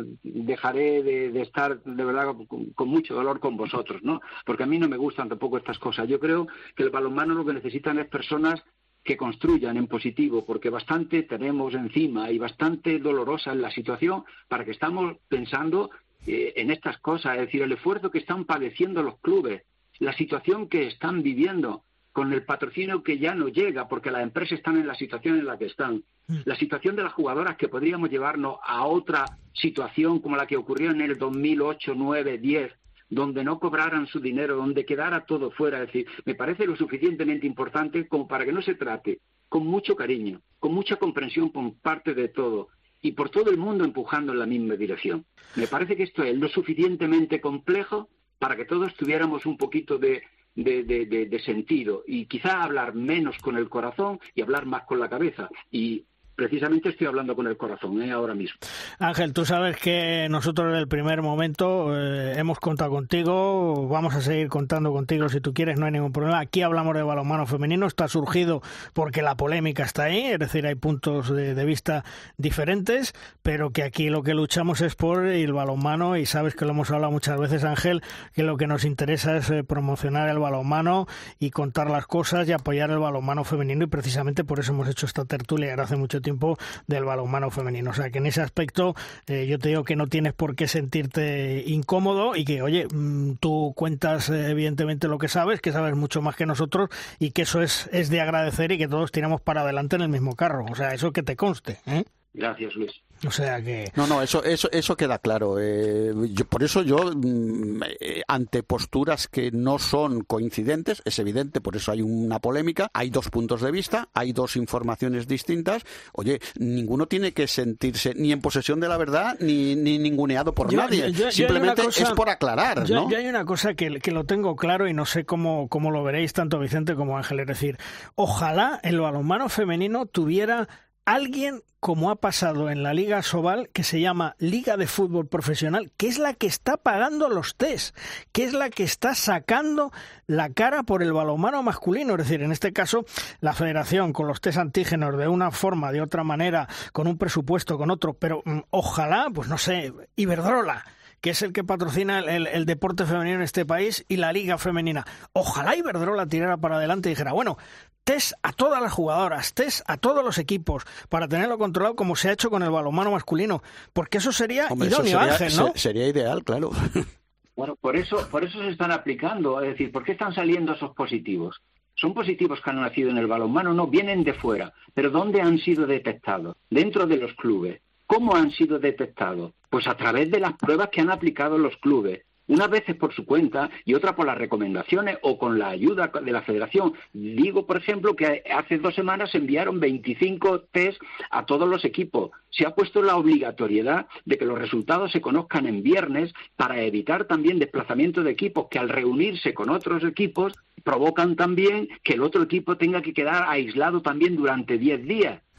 dejaré de, de estar de verdad con, con mucho dolor con vosotros, ¿no? Porque a mí no me gustan tampoco estas cosas. Yo creo que el balonmano lo que necesitan es personas que construyan en positivo, porque bastante tenemos encima y bastante dolorosa es la situación para que estamos pensando eh, en estas cosas, es decir, el esfuerzo que están padeciendo los clubes, la situación que están viviendo, con el patrocinio que ya no llega, porque las empresas están en la situación en la que están. La situación de las jugadoras que podríamos llevarnos a otra situación como la que ocurrió en el dos mil ocho, nueve, diez, donde no cobraran su dinero, donde quedara todo fuera. Es decir, me parece lo suficientemente importante como para que no se trate con mucho cariño, con mucha comprensión por parte de todo y por todo el mundo empujando en la misma dirección. Me parece que esto es lo suficientemente complejo para que todos tuviéramos un poquito de De, de, de, de sentido y quizá hablar menos con el corazón y hablar más con la cabeza, y precisamente estoy hablando con el corazón, ¿eh? Ahora mismo. Ángel, tú sabes que nosotros desde el primer momento eh, hemos contado contigo, vamos a seguir contando contigo si tú quieres, no hay ningún problema. Aquí hablamos de balonmano femenino, está surgido porque la polémica está ahí, es decir, hay puntos de, de vista diferentes, pero que aquí lo que luchamos es por el balonmano, y sabes que lo hemos hablado muchas veces, Ángel, que lo que nos interesa es eh, promocionar el balonmano y contar las cosas y apoyar el balonmano femenino, y precisamente por eso hemos hecho esta tertulia ahora hace mucho tiempo del balonmano femenino. O sea, que en ese aspecto eh, yo te digo que no tienes por qué sentirte incómodo y que, oye, mmm, tú cuentas eh, evidentemente lo que sabes, que sabes mucho más que nosotros y que eso es, es de agradecer y que todos tiramos para adelante en el mismo carro. O sea, eso que te conste, ¿eh? Gracias, Luis. O sea que... No, no, eso eso eso queda claro. Eh, yo, por eso yo, mm, eh, ante posturas que no son coincidentes, es evidente, por eso hay una polémica, hay dos puntos de vista, hay dos informaciones distintas. Oye, ninguno tiene que sentirse ni en posesión de la verdad, ni, ni ninguneado por yo, nadie. yo, yo, Simplemente cosa, es por aclarar, yo, ¿no? Yo hay una cosa que, que lo tengo claro y no sé cómo, cómo lo veréis tanto Vicente como Ángel. Es decir, ojalá el balonmano femenino tuviera alguien como ha pasado en la Liga Sobal, que se llama Liga de Fútbol Profesional, que es la que está pagando los test, que es la que está sacando la cara por el balonmano masculino. Es decir, en este caso, la federación con los test antígenos de una forma, de otra manera, con un presupuesto, con otro, pero mmm, ojalá, pues no sé, Iberdrola, que es el que patrocina el, el, el deporte femenino en este país, y la liga femenina. Ojalá Iberdrola tirara para adelante y dijera, bueno, test a todas las jugadoras, test a todos los equipos, para tenerlo controlado como se ha hecho con el balonmano masculino, porque eso sería Hombre, idóneo, eso sería, Ángel, ¿no? Se, sería ideal, claro. Bueno, por eso, por eso se están aplicando, es decir, ¿por qué están saliendo esos positivos? Son positivos que han nacido en el balonmano, no, vienen de fuera, pero ¿dónde han sido detectados? Dentro de los clubes. ¿Cómo han sido detectados? Pues a través de las pruebas que han aplicado los clubes. Unas veces por su cuenta y otra por las recomendaciones o con la ayuda de la federación. Digo, por ejemplo, que hace dos semanas se enviaron veinticinco test a todos los equipos. Se ha puesto la obligatoriedad de que los resultados se conozcan en viernes para evitar también desplazamiento de equipos que al reunirse con otros equipos provocan también que el otro equipo tenga que quedar aislado también durante diez días.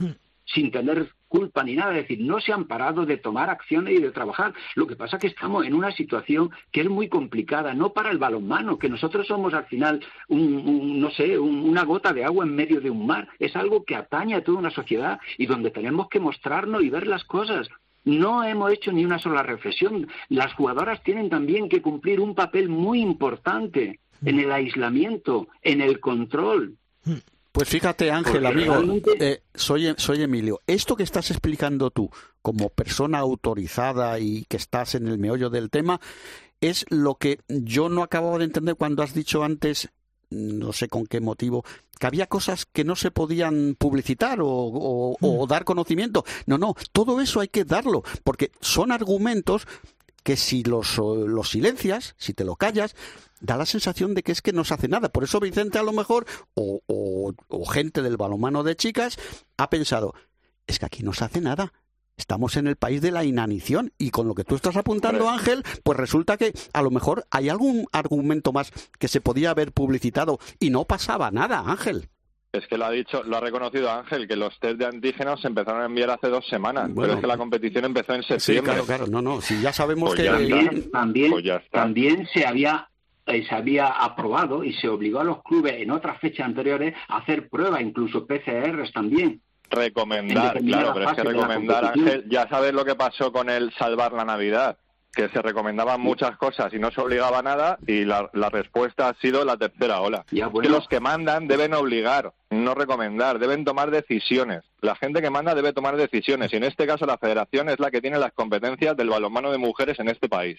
sin tener culpa ni nada, es decir, no se han parado de tomar acciones y de trabajar. Lo que pasa es que estamos en una situación que es muy complicada, no para el balonmano, que nosotros somos al final, un, un, no sé, un, una gota de agua en medio de un mar. Es algo que atañe a toda una sociedad y donde tenemos que mostrarnos y ver las cosas. No hemos hecho ni una sola reflexión. Las jugadoras tienen también que cumplir un papel muy importante en el aislamiento, en el control. Pues fíjate, Ángel, amigo, eh, soy, soy Emilio. Esto que estás explicando tú, como persona autorizada y que estás en el meollo del tema, es lo que yo no acababa de entender cuando has dicho antes, no sé con qué motivo, que había cosas que no se podían publicitar o, o, o dar conocimiento. No, no, todo eso hay que darlo, porque son argumentos que si los, los silencias, si te lo callas, da la sensación de que es que no se hace nada. Por eso Vicente a lo mejor, o, o, o gente del balonmano de chicas, ha pensado, es que aquí no se hace nada. Estamos en el país de la inanición y con lo que tú estás apuntando, Ángel, pues resulta que a lo mejor hay algún argumento más que se podía haber publicitado y no pasaba nada, Ángel. Es que lo ha dicho, lo ha reconocido Ángel, que los test de antígenos se empezaron a enviar hace dos semanas, bueno, pero es que la competición empezó en septiembre. Sí, claro, claro, no, no, si ya sabemos pues que... Ya también, también, pues ya también se había... se había aprobado y se obligó a los clubes en otras fechas anteriores a hacer pruebas, incluso P C Rs también. Recomendar, claro, pero es que recomendar, Ángel, ya sabes lo que pasó con el Salvar la Navidad, que se recomendaban muchas cosas y no se obligaba a nada, y la, la respuesta ha sido la tercera ola. Ya, bueno. Que los que mandan deben obligar, no recomendar, deben tomar decisiones. La gente que manda debe tomar decisiones, y en este caso la federación es la que tiene las competencias del balonmano de mujeres en este país.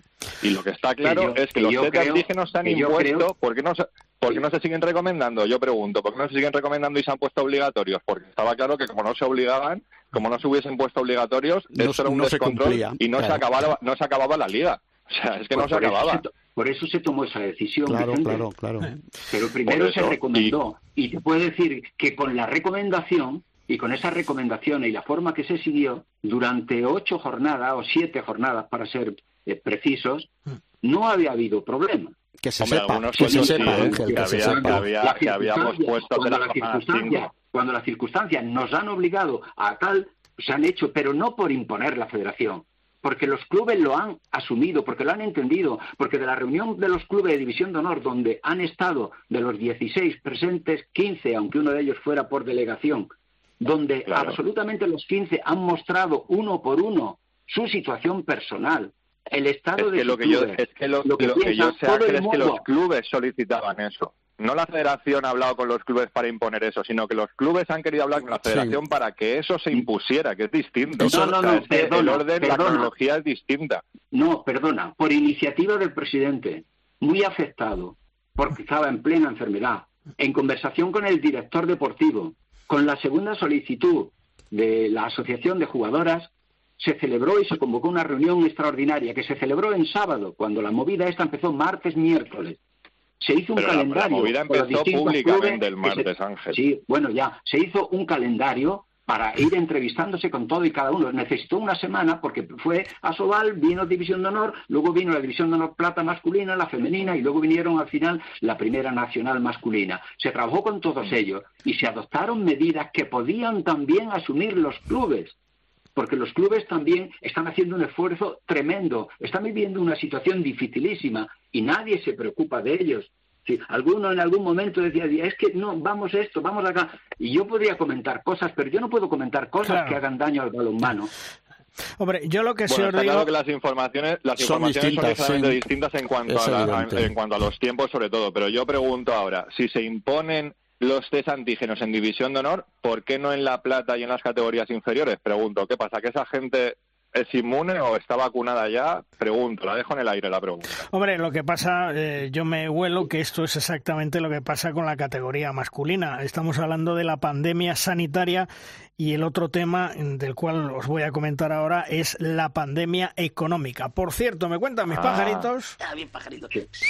Y lo que está claro que yo, es que, que los test de antígenos se han impuesto, creo... ¿por qué no se, por qué no se siguen recomendando? Yo pregunto, ¿por qué no se siguen recomendando y se han puesto obligatorios? Porque estaba claro que como no se obligaban, como no se hubiesen puesto obligatorios, no, esto era un no descontrol se y no, claro. se acababa, no se acababa la liga. O sea, es que pues no se acababa. Eso se, por eso se tomó esa decisión, Claro, Vicente. claro, claro. Pero primero eso, se recomendó. Y... y te puedo decir que con la recomendación, y con esas recomendaciones y la forma que se siguió, durante ocho jornadas, o siete jornadas para ser eh, precisos, no había habido problema. Que se Hombre, sepa, algunos que se sí, sepa, ¿eh? Ángel, que, que había, se que, sepa. había, que habíamos puesto cuando, de la la circunstancias, cuando las circunstancias nos han obligado a tal, se han hecho, pero no por imponer la federación, porque los clubes lo han asumido, porque lo han entendido, porque de la reunión de los clubes de División de Honor, donde han estado de los dieciséis presentes, quince, aunque uno de ellos fuera por delegación, donde claro. absolutamente los quince han mostrado uno por uno su situación personal, el estado es de que lo que clubes, yo es que lo, lo que, lo que yo sé, Ángel, es que los mundo. clubes solicitaban eso. No la federación ha hablado con los clubes para imponer eso, sino que los clubes han querido hablar con la federación sí. para que eso se impusiera, que es distinto. No, no, no, o sea, es perdona, el orden, perdona. la cronología es distinta. No, perdona, por iniciativa del presidente, muy afectado, porque estaba en plena enfermedad, en conversación con el director deportivo, con la segunda solicitud de la Asociación de Jugadoras, se celebró y se convocó una reunión extraordinaria que se celebró en sábado, cuando la movida esta empezó martes, miércoles. Se hizo un Pero calendario. La, la movida empezó públicamente el martes, se, Ángel. Sí, bueno, ya. Se hizo un calendario para ir entrevistándose con todo y cada uno. Necesitó una semana porque fue Asobal, vino División de Honor, luego vino la División de Honor Plata masculina, la femenina, y luego vinieron al final la Primera Nacional masculina. Se trabajó con todos ellos y se adoptaron medidas que podían también asumir los clubes. Porque los clubes también están haciendo un esfuerzo tremendo, están viviendo una situación dificilísima y nadie se preocupa de ellos. Sí, alguno en algún momento decía, es que no, vamos esto, vamos acá. Y yo podría comentar cosas, pero yo no puedo comentar cosas claro. que hagan daño al balonmano. Hombre, yo lo que bueno, sí os está digo... claro que las informaciones, las son informaciones distintas, son exactamente sí. distintas en cuanto, a la, a, en cuanto a los tiempos sobre todo. Pero yo pregunto ahora, si se imponen los test antígenos en División de Honor, ¿por qué no en la plata y en las categorías inferiores? Pregunto, ¿qué pasa? ¿Que esa gente es inmune o está vacunada ya? Pregunto, la dejo en el aire la pregunta. Hombre, lo que pasa, eh, yo me huelo que esto es exactamente lo que pasa con la categoría masculina. Estamos hablando de la pandemia sanitaria y el otro tema del cual os voy a comentar ahora es la pandemia económica. Por cierto, me cuentan mis ah, pajaritos... Ah, bien pajaritos.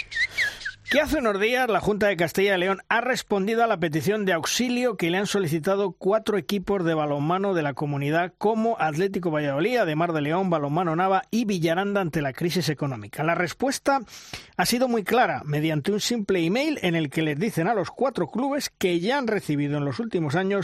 Que hace unos días la Junta de Castilla y León ha respondido a la petición de auxilio que le han solicitado cuatro equipos de balonmano de la comunidad como Atlético Valladolid, Ademar de León, Balonmano Nava y Villaranda ante la crisis económica. La respuesta ha sido muy clara, mediante un simple email en el que les dicen a los cuatro clubes que ya han recibido en los últimos años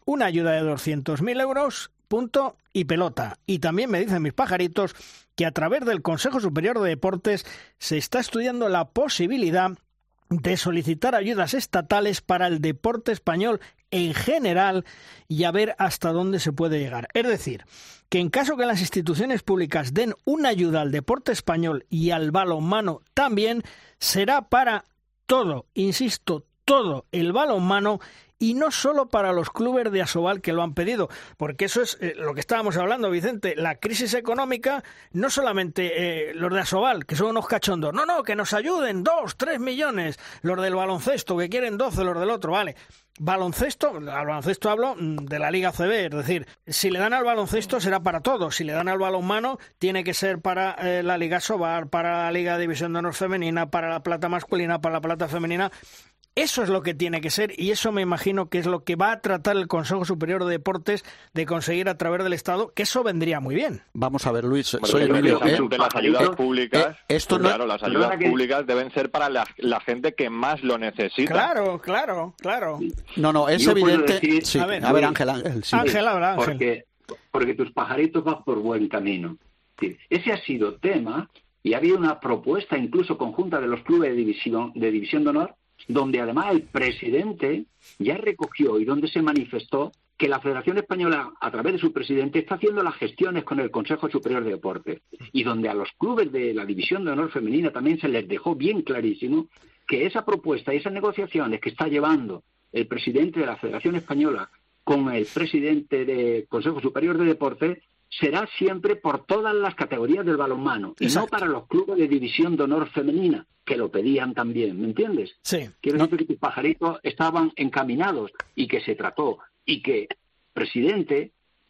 una ayuda de doscientos mil euros, punto y pelota. Y también me dicen mis pajaritos que a través del Consejo Superior de Deportes se está estudiando la posibilidad de solicitar ayudas estatales para el deporte español en general y a ver hasta dónde se puede llegar. Es decir, que en caso que las instituciones públicas den una ayuda al deporte español y al balonmano también, será para todo, insisto, todo el balonmano y no solo para los clubes de Asobal que lo han pedido, porque eso es eh, lo que estábamos hablando, Vicente, la crisis económica, no solamente eh, los de Asobal, que son unos cachondos, no, no, que nos ayuden dos, tres millones, los del baloncesto, que quieren doce, los del otro, vale. Baloncesto, al baloncesto hablo de la Liga C B, es decir, si le dan al baloncesto será para todos, si le dan al balonmano tiene que ser para eh, la Liga Asobal, para la Liga División de Honor Femenina, para la plata masculina, para la plata femenina. Eso es lo que tiene que ser y eso me imagino que es lo que va a tratar el Consejo Superior de Deportes de conseguir a través del Estado, que eso vendría muy bien. Vamos a ver, Luis, bueno, soy Emilio. Eh, eh, de las ayudas eh, públicas, eh, esto no... claro, las ayudas públicas deben ser para la, la gente que más lo necesita. Claro, claro, claro. No, no, es Yo evidente. Decir, sí. A ver, a ver, Ángel, Ángel. Sí. Ángel, habla, Ángel. Porque, porque tus pajaritos van por buen camino. Ese ha sido tema y había una propuesta incluso conjunta de los clubes de división de, división de honor, donde además el presidente ya recogió y donde se manifestó que la Federación Española, a través de su presidente, está haciendo las gestiones con el Consejo Superior de Deportes y donde a los clubes de la División de Honor Femenina también se les dejó bien clarísimo que esa propuesta y esas negociaciones que está llevando el presidente de la Federación Española con el presidente del Consejo Superior de Deportes será siempre por todas las categorías del balonmano. Exacto. Y no para los clubes de División de Honor Femenina, que lo pedían también, ¿me entiendes? Sí. Quiero no. decir que tus pajaritos estaban encaminados y que se trató y que el presidente,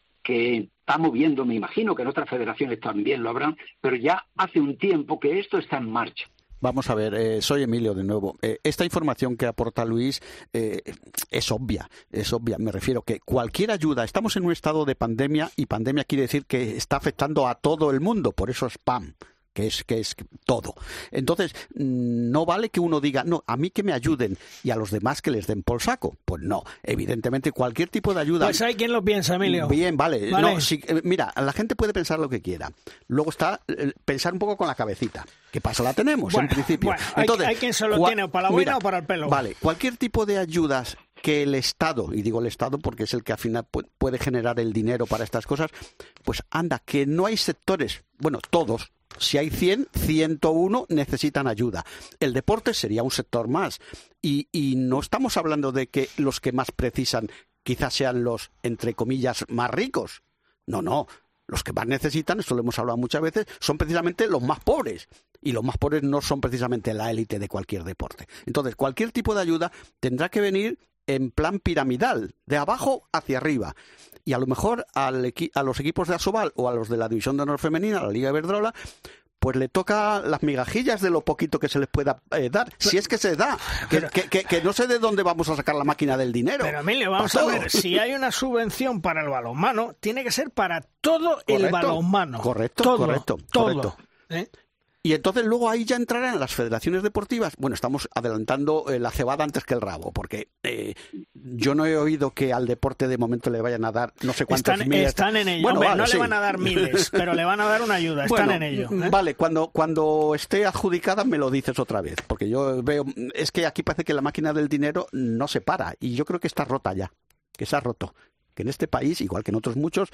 que está moviendo, me imagino que en otras federaciones también lo habrán, pero ya hace un tiempo que esto está en marcha. Vamos a ver, eh, soy Emilio de nuevo. Eh, esta información que aporta Luis eh, es obvia, es obvia. Me refiero que cualquier ayuda, estamos en un estado de pandemia y pandemia quiere decir que está afectando a todo el mundo, por eso es P A M. Que es, que es todo. Entonces, no vale que uno diga, no, a mí que me ayuden y a los demás que les den por saco. Pues no, evidentemente cualquier tipo de ayuda... Pues hay quien lo piensa, Emilio. Bien, vale. vale. No, si, mira, la gente puede pensar lo que quiera. Luego está eh, pensar un poco con la cabecita. ¿Qué pasa? La tenemos, bueno, en principio. Bueno, Entonces, hay, hay quien solo tiene o para la buena mira, o para el pelo. Vale, cualquier tipo de ayudas que el Estado, y digo el Estado porque es el que al final puede generar el dinero para estas cosas, pues anda, que no hay sectores, bueno, todos, si hay cien, ciento uno necesitan ayuda. El deporte sería un sector más. Y, y no estamos hablando de que los que más precisan quizás sean los, entre comillas, más ricos. No, no. Los que más necesitan, esto lo hemos hablado muchas veces, son precisamente los más pobres. Y los más pobres no son precisamente la élite de cualquier deporte. Entonces, cualquier tipo de ayuda tendrá que venir en plan piramidal, de abajo hacia arriba. Y a lo mejor al equi- a los equipos de Asobal o a los de la División de Honor Femenina, la Liga Iberdrola, pues le toca las migajillas de lo poquito que se les pueda eh, dar, si es que se da, que, pero, que, que, que no sé de dónde vamos a sacar la máquina del dinero. Pero Emilio, vamos a ver, si hay una subvención para el balonmano, tiene que ser para todo correcto, el balonmano. Correcto, todo, correcto, todo. correcto. ¿Eh? Y entonces luego ahí ya entrarán las federaciones deportivas. Bueno, estamos adelantando eh, la cebada antes que el rabo, porque eh, yo no he oído que al deporte de momento le vayan a dar no sé cuántos están, miles. Están en ello. Bueno, Hombre, vale, no sí. le van a dar miles, pero le van a dar una ayuda. Están bueno, en ello. ¿eh? Vale, cuando, cuando esté adjudicada me lo dices otra vez, porque yo veo, es que aquí parece que la máquina del dinero no se para, y yo creo que está rota ya, que se ha roto. Que en este país, igual que en otros muchos,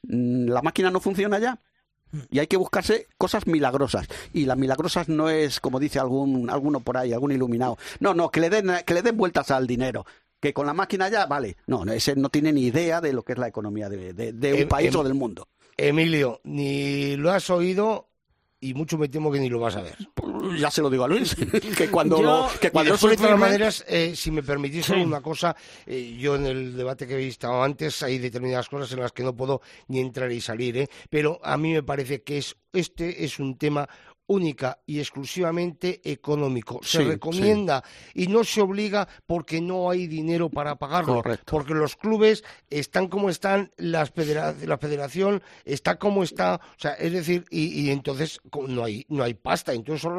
la máquina no funciona ya. Y hay que buscarse cosas milagrosas. Y las milagrosas no es, como dice algún alguno por ahí, algún iluminado. No, no, que le den, que le den vueltas al dinero. Que con la máquina ya, vale. No, ese no tiene ni idea de lo que es la economía de, de, de un em, país em, o del mundo. Emilio, ni lo has oído y mucho me temo que ni lo vas a ver. Ya se lo digo a Luis, que cuando yo, lo, que cuando de todas maneras, eh, si me permitís sí. una cosa, eh, yo en el debate que habéis estado antes hay determinadas cosas en las que no puedo ni entrar y salir, ¿eh? Pero a mí me parece que es este es un tema única y exclusivamente económico. Se sí, recomienda sí. y no se obliga porque no hay dinero para pagarlo. Correcto. Porque los clubes están como están, las federa- la federación está como está, o sea, es decir, y, y entonces no hay no hay pasta. Entonces son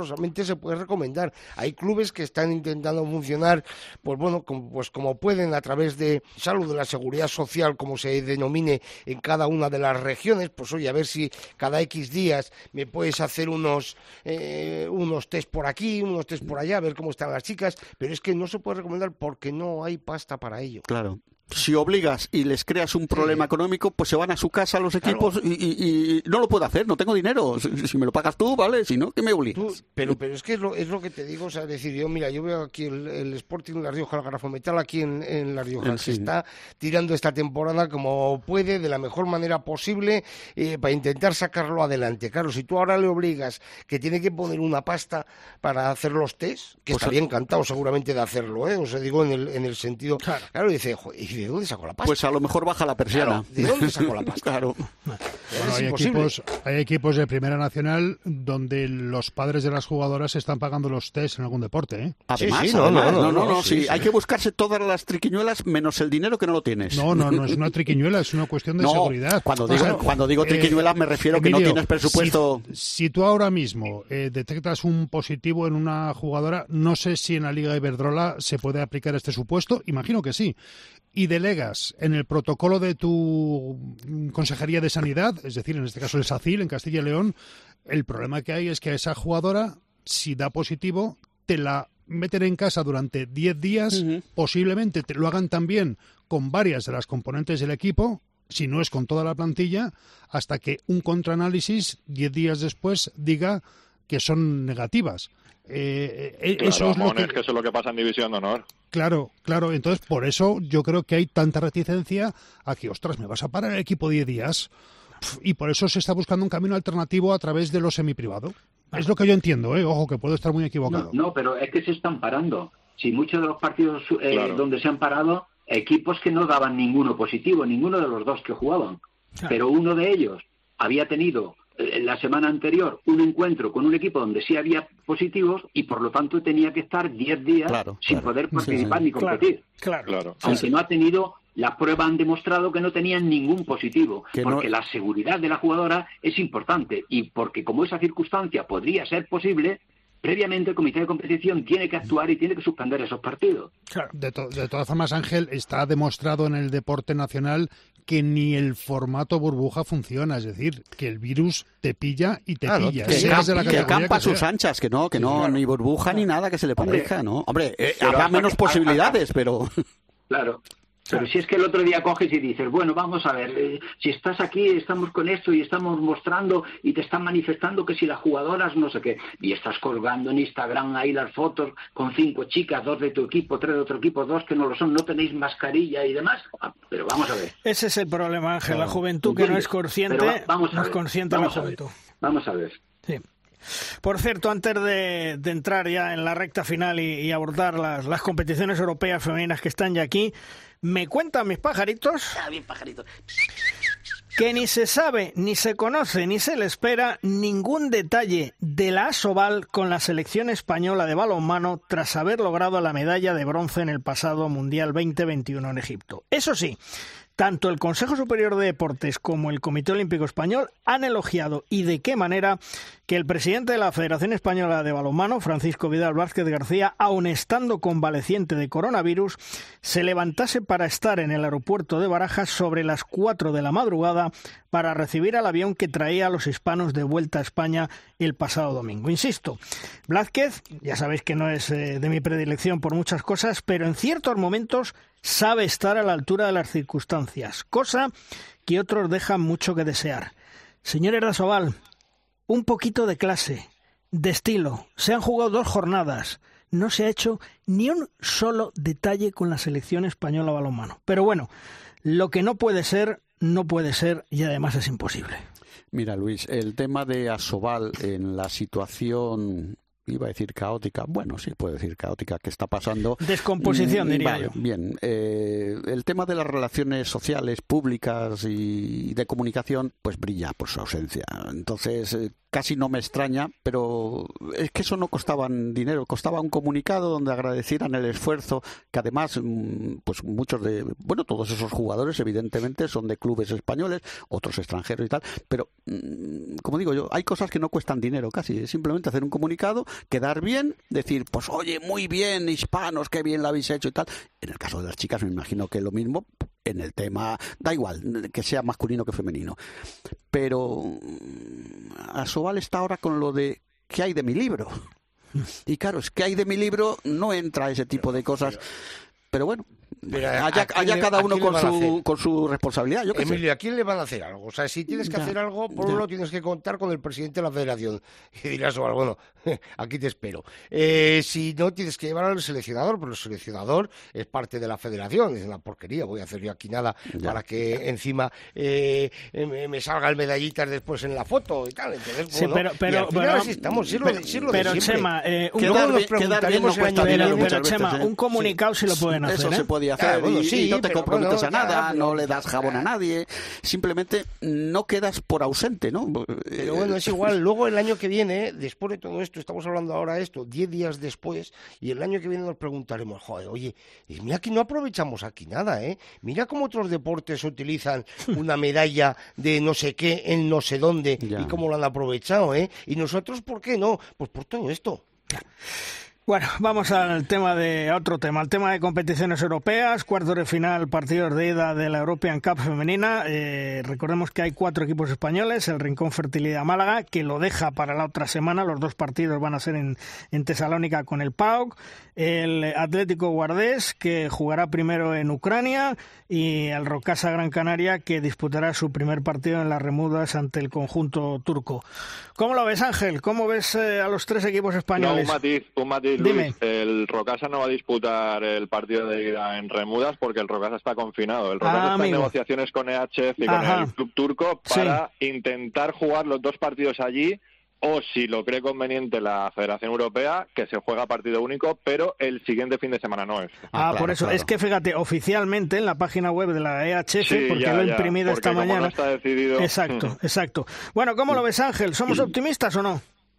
milagrosamente se puede recomendar. Hay clubes que están intentando funcionar, pues bueno, como, pues como pueden a través de salud, de la seguridad social, como se denomine en cada una de las regiones. Pues oye, a ver si cada X días me puedes hacer unos eh, unos test por aquí, unos test por allá, a ver cómo están las chicas, pero es que no se puede recomendar porque no hay pasta para ello. Claro. Si obligas y les creas un problema sí. económico, pues se van a su casa los equipos claro. y, y, y no lo puedo hacer, no tengo dinero. Si, si me lo pagas tú, vale, si no, ¿qué me obligas? Tú, pero, pero es que es lo, es lo que te digo, o sea, decir, yo, mira, yo veo aquí el, el Sporting La Rioja, el Grafometal aquí en, en La Rioja, sí. que está tirando esta temporada como puede, de la mejor manera posible, eh, para intentar sacarlo adelante. Claro, si tú ahora le obligas que tiene que poner una pasta para hacer los test, que pues estaría a... encantado seguramente de hacerlo, ¿eh? O sea, digo, en el, en el sentido... Claro, claro dice, joder, ¿de dónde sacó la pasta? Pues a lo mejor baja la persiana. Claro, ¿de dónde sacó la pasta? Claro. Bueno, hay, equipos, hay equipos de Primera Nacional donde los padres de las jugadoras están pagando los test en algún deporte, ¿eh? Además, sí, sí, no, además, no, no, no, no, no, no, sí, sí, sí. Hay que buscarse todas las triquiñuelas menos el dinero que no lo tienes. No, no, no es una triquiñuela, es una cuestión de no, seguridad. Cuando digo, o sea, cuando digo triquiñuelas eh, me refiero Emilio, que no tienes presupuesto. Si, si tú ahora mismo eh, detectas un positivo en una jugadora, no sé si en la Liga Iberdrola se puede aplicar este supuesto, imagino que sí. Y delegas en el protocolo de tu Consejería de Sanidad, es decir, en este caso el SACIL, en Castilla y León, el problema que hay es que a esa jugadora, si da positivo, te la meten en casa durante diez días, uh-huh. posiblemente te lo hagan también con varias de las componentes del equipo, si no es con toda la plantilla, hasta que un contraanálisis, diez días después, diga que son negativas. Eh, eh, claro, eso es lo que... es que eso es lo que pasa en División de Honor. Claro, claro, entonces por eso yo creo que hay tanta reticencia a que, ostras, me vas a parar el equipo diez días, y por eso se está buscando un camino alternativo a través de lo semiprivado. Es lo que yo entiendo, ¿eh? Ojo, que puedo estar muy equivocado. No, no, pero es que se están parando. Si muchos de los partidos eh, claro. donde se han parado, equipos que no daban ninguno positivo, ninguno de los dos que jugaban, claro. pero uno de ellos había tenido la semana anterior un encuentro con un equipo donde sí había positivos y por lo tanto tenía que estar diez días claro, sin claro. poder participar sí, sí. ni competir. Claro, claro. Aunque sí, sí. no ha tenido, las pruebas han demostrado que no tenían ningún positivo, que porque no... la seguridad de la jugadora es importante y porque como esa circunstancia podría ser posible, previamente el comité de competición tiene que actuar y tiene que suspender esos partidos. Claro. De, to- de todas formas, Ángel, está demostrado en el deporte nacional que ni el formato burbuja funciona, es decir, que el virus te pilla y te claro, pilla. Que, camp- de la que campa a sus anchas, que no, que sí, no, claro. ni burbuja ni nada que se le parezca, Hombre, ¿no? Hombre, eh, habrá menos que, posibilidades, a, a, pero... Claro. Pero si es que el otro día coges y dices, bueno, vamos a ver, eh, si estás aquí, estamos con esto y estamos mostrando y te están manifestando que si las jugadoras no sé qué, y estás colgando en Instagram ahí las fotos con cinco chicas, dos de tu equipo, tres de otro equipo, dos que no lo son, no tenéis mascarilla y demás, ah, pero vamos a ver. Ese es el problema, Ángel, la juventud que no es consciente, va, vamos a no es consciente de la juventud. Vamos a ver. Sí. Por cierto, antes de, de entrar ya en la recta final y, y abordar las, las competiciones europeas femeninas que están ya aquí, me cuentan mis pajaritos, ah, bien pajaritos que ni se sabe, ni se conoce, ni se le espera ningún detalle de la Asobal con la selección española de balonmano tras haber logrado la medalla de bronce en el pasado Mundial veinte veintiuno en Egipto. Eso sí, tanto el Consejo Superior de Deportes como el Comité Olímpico Español han elogiado, y de qué manera, que el presidente de la Federación Española de Balonmano, Francisco Vidal Vázquez García, aun estando convaleciente de coronavirus, se levantase para estar en el aeropuerto de Barajas sobre las cuatro de la madrugada para recibir al avión que traía a los hispanos de vuelta a España el pasado domingo. Insisto, Blázquez, ya sabéis que no es eh, de mi predilección por muchas cosas, pero en ciertos momentos sabe estar a la altura de las circunstancias, cosa que otros dejan mucho que desear. Señor Erdasobal, un poquito de clase, de estilo. Se han jugado dos jornadas. No se ha hecho ni un solo detalle con la selección española de balonmano. Pero bueno, lo que no puede ser, no puede ser y además es imposible. Mira, Luis, el tema de Asobal en la situación... iba a decir caótica, bueno, sí puedo decir caótica, que está pasando. Descomposición, diría vale, yo. Bien, eh, el tema de las relaciones sociales, públicas y de comunicación, pues brilla por su ausencia. Entonces, eh, casi no me extraña, pero es que eso no costaba dinero, costaba un comunicado donde agradecieran el esfuerzo, que además, pues muchos de, bueno, todos esos jugadores evidentemente son de clubes españoles, otros extranjeros y tal, pero como digo yo, hay cosas que no cuestan dinero casi, es simplemente hacer un comunicado, quedar bien, decir, pues oye, muy bien, hispanos, qué bien lo habéis hecho y tal. En el caso de las chicas me imagino que lo mismo, en el tema, da igual, que sea masculino que femenino. Pero Asobal está ahora con lo de ¿qué hay de mi libro? Y claro, es que hay de mi libro, no entra ese tipo de cosas. Pero bueno, Pero allá, allá le, cada uno con su, con su responsabilidad. Yo Emilio, sé. ¿a quién le van a hacer algo? O sea, si tienes que ya, hacer algo, por uno tienes que contar con el presidente de la federación. Y dirás, bueno, bueno aquí te espero. Eh, si no, tienes que llevar al seleccionador, pero el seleccionador es parte de la federación. Es una porquería, voy a hacer yo aquí nada ya, para que ya. encima eh, me, me salgan medallitas después en la foto y tal. Entonces, sí, bueno, pero, pero, pero, así estamos, sí, pero, sí, pero Chema, eh, un, luego nos preguntaremos el año pero, viene, pero Chema, veces, ¿eh? un comunicado sí, si lo pueden hacer. Eso ¿eh? se podía hacer. Ah, bueno, y, sí, y no te comprometes bueno, a nada, ya, pero, no le das jabón a nadie, simplemente no quedas por ausente, ¿no? Pero bueno, es igual, luego el año que viene, después de todo esto, estamos hablando ahora de esto, diez días después, y el año que viene nos preguntaremos, joder, oye, mira que no aprovechamos aquí nada, ¿eh? Mira cómo otros deportes utilizan una medalla de no sé qué en no sé dónde ya. y cómo lo han aprovechado, ¿eh? Y nosotros, ¿por qué no? Pues por todo esto. Bueno, vamos al tema de a otro tema, el tema de competiciones europeas, cuartos de final, partidos de ida de la European Cup femenina. Eh, recordemos que hay cuatro equipos españoles, el Rincón Fertilidad Málaga, que lo deja para la otra semana, los dos partidos van a ser en, en Tesalónica con el P A O K, el Atlético Guardés, que jugará primero en Ucrania, y el Rocasa Gran Canaria, que disputará su primer partido en las Remudas ante el conjunto turco. ¿Cómo lo ves, Ángel? ¿Cómo ves eh, a los tres equipos españoles? No, un matiz, un matiz. Luis, el Rocasa no va a disputar el partido de ida en Remudas porque el Rocasa está confinado. El Rocasa ah, está en negociaciones con E H F y Ajá. con el club turco para sí. intentar jugar los dos partidos allí, o si lo cree conveniente la Federación Europea, que se juega partido único, pero el siguiente fin de semana no es. Ah, ah claro, por eso. Claro. Es que fíjate, oficialmente en la página web de la E H F, sí, porque ya, lo he imprimido ya, esta mañana. No está decidido. Exacto, exacto. Bueno, ¿cómo lo ves, Ángel? ¿Somos optimistas o no?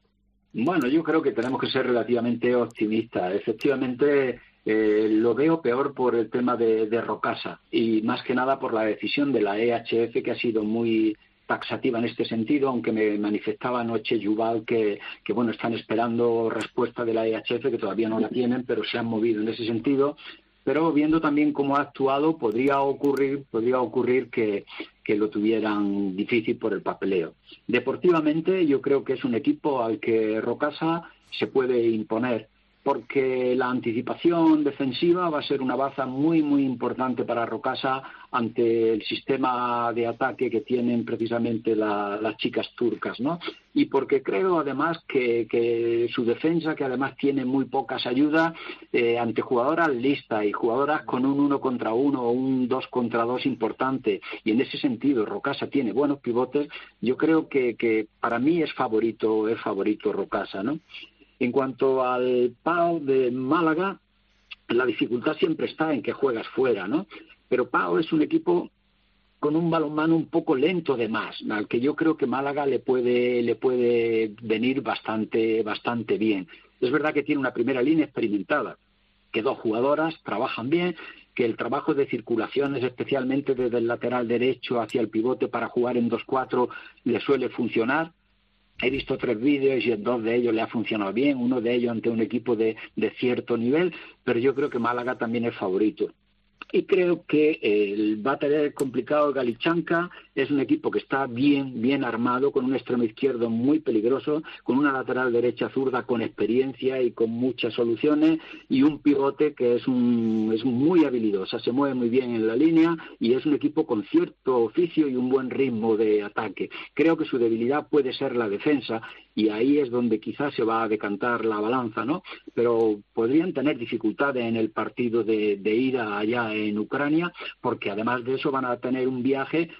Bueno, yo creo que tenemos que ser relativamente optimistas. Efectivamente, eh, lo veo peor por el tema de, de Rocasa y más que nada por la decisión de la E H F, que ha sido muy taxativa en este sentido, aunque me manifestaba anoche Yuval que, que bueno, están esperando respuesta de la E H F, que todavía no la tienen, pero se han movido en ese sentido. Pero viendo también cómo ha actuado, podría ocurrir, podría ocurrir que, que lo tuvieran difícil por el papeleo. Deportivamente, yo creo que es un equipo al que Rocasa se puede imponer, porque la anticipación defensiva va a ser una baza muy, muy importante para Rocasa ante el sistema de ataque que tienen precisamente la, las chicas turcas, ¿no? Y porque creo además que, que su defensa, que además tiene muy pocas ayudas, eh, ante jugadoras listas y jugadoras con un uno contra uno o un dos contra dos importante, y en ese sentido Rocasa tiene buenos pivotes, yo creo que, que para mí es favorito, es favorito Rocasa, ¿no? En cuanto al P A O de Málaga, la dificultad siempre está en que juegas fuera, ¿no? Pero P A O es un equipo con un balonmano un poco lento de más, al que yo creo que Málaga le puede le puede venir bastante bastante bien. Es verdad que tiene una primera línea experimentada, que dos jugadoras trabajan bien, que el trabajo de circulaciones, especialmente desde el lateral derecho hacia el pivote para jugar en dos cuatro, le suele funcionar. He visto tres vídeos y en dos de ellos le ha funcionado bien, uno de ellos ante un equipo de, de cierto nivel, pero yo creo que Málaga también es favorito. Y creo que eh, va a tener complicado Galichanka, es un equipo que está bien, bien armado, con un extremo izquierdo muy peligroso, con una lateral derecha zurda con experiencia y con muchas soluciones, y un pivote que es, un, es muy habilidosa, se mueve muy bien en la línea, y es un equipo con cierto oficio y un buen ritmo de ataque. Creo que su debilidad puede ser la defensa, y ahí es donde quizás se va a decantar la balanza, ¿no? Pero podrían tener dificultades en el partido de, de ida allá en Ucrania, porque además de eso van a tener un viaje que es de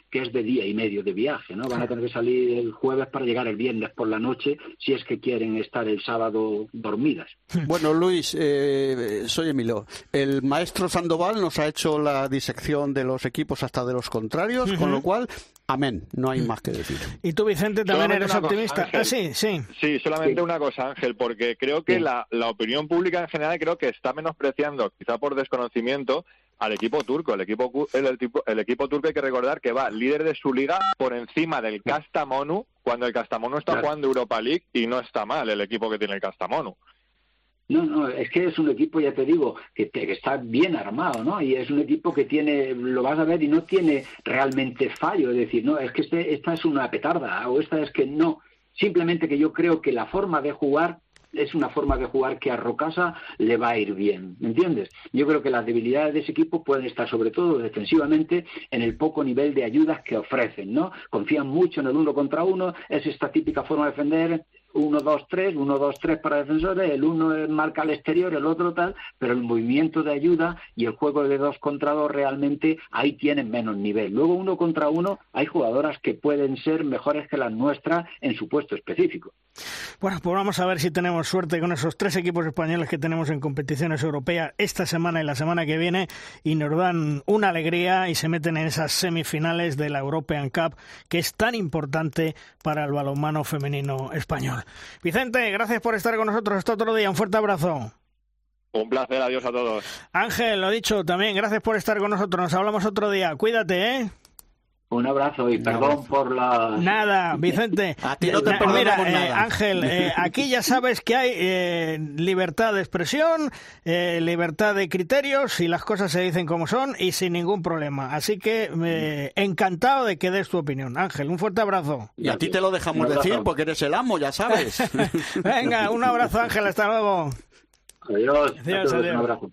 día y medio de viaje, ¿no? Van a tener que salir el jueves para llegar el viernes por la noche, si es que quieren estar el sábado dormidas. Bueno, Luis, eh, soy Emilio. El maestro Sandoval nos ha hecho la disección de los equipos hasta de los contrarios, uh-huh. con lo cual, amén, no hay más que decir. ¿Y tú, Vicente, también solamente eres optimista? Cosa, ah, sí, sí. Sí, solamente sí. una cosa, Ángel, porque creo que sí. la, la opinión pública en general creo que está menospreciando, quizá por desconocimiento, al equipo turco. El equipo, el, el, el equipo turco hay que recordar que va líder de su liga por encima del Kastamonu, cuando el Kastamonu está claro. jugando Europa League, y no está mal el equipo que tiene el Kastamonu. No, no, es que es un equipo, ya te digo, que, te, que está bien armado, ¿no? Y es un equipo que tiene, lo vas a ver, y no tiene realmente fallo. Es decir, no, es que este, esta es una petarda, o esta es que no. Simplemente que yo creo que la forma de jugar es una forma de jugar que a Rocasa le va a ir bien, ¿me entiendes? Yo creo que las debilidades de ese equipo pueden estar sobre todo defensivamente en el poco nivel de ayudas que ofrecen, ¿no? Confían mucho en el uno contra uno, es esta típica forma de defender, uno dos tres, uno dos tres para defensores, el uno marca al exterior, el otro tal, pero el movimiento de ayuda y el juego de dos contra dos realmente ahí tienen menos nivel. Luego uno contra uno hay jugadoras que pueden ser mejores que las nuestras en su puesto específico. Bueno, pues vamos a ver si tenemos suerte con esos tres equipos españoles que tenemos en competiciones europeas esta semana y la semana que viene, y nos dan una alegría y se meten en esas semifinales de la European Cup, que es tan importante para el balonmano femenino español. Vicente, gracias por estar con nosotros hasta otro día. Un fuerte abrazo. Un placer, adiós a todos. Ángel, lo dicho, también gracias por estar con nosotros. Nos hablamos otro día. Cuídate, ¿eh? Un abrazo y perdón por la... Nada, Vicente. A ti no te Na, perdonamos mira, nada. Eh, Ángel, eh, aquí ya sabes que hay eh, libertad de expresión, eh, libertad de criterios, y las cosas se dicen como son y sin ningún problema. Así que eh, encantado de que des tu opinión. Ángel, un fuerte abrazo. Y a ti te lo dejamos decir porque eres el amo, ya sabes. Venga, un abrazo, Ángel, hasta luego. Adiós. Adiós, adiós. Un abrazo.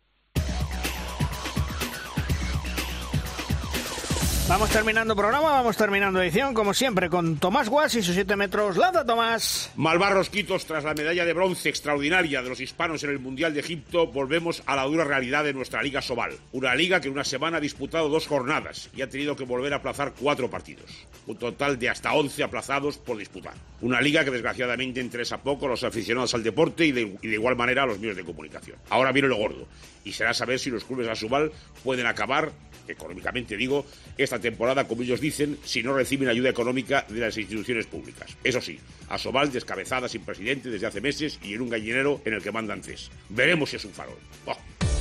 Vamos terminando programa, vamos terminando edición, como siempre, con Tomás Guas y sus siete metros. ¡Lanza, Tomás! Malvarros Quitos, tras la medalla de bronce extraordinaria de los hispanos en el Mundial de Egipto, volvemos a la dura realidad de nuestra Liga Sobal. Una liga que en una semana ha disputado dos jornadas y ha tenido que volver a aplazar cuatro partidos. Un total de hasta once aplazados por disputar. Una liga que desgraciadamente interesa poco a los aficionados al deporte y de, y de igual manera a los medios de comunicación. Ahora viene lo gordo, y será saber si los clubes de Asobal pueden acabar, económicamente digo, esta temporada, como ellos dicen, si no reciben ayuda económica de las instituciones públicas. Eso sí, Asobal descabezada sin presidente desde hace meses y en un gallinero en el que mandan tres. Veremos si es un farol. Oh.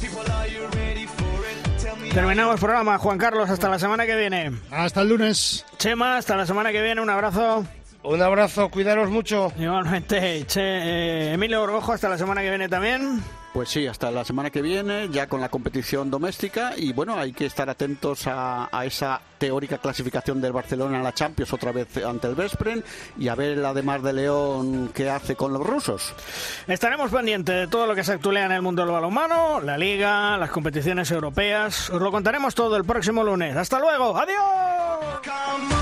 Terminamos el programa, Juan Carlos, hasta la semana que viene. Hasta el lunes. Chema, hasta la semana que viene, un abrazo. Un abrazo, cuidaros mucho. Igualmente, che, eh, Emilio Orgojo, hasta la semana que viene también. Pues sí, hasta la semana que viene, ya con la competición doméstica, y bueno, hay que estar atentos a, a esa teórica clasificación del Barcelona a la Champions otra vez ante el Veszprém, y a ver la de Mar de León qué hace con los rusos. Estaremos pendientes de todo lo que se actualiza en el mundo del balonmano, la Liga, las competiciones europeas. Os lo contaremos todo el próximo lunes. ¡Hasta luego! ¡Adiós!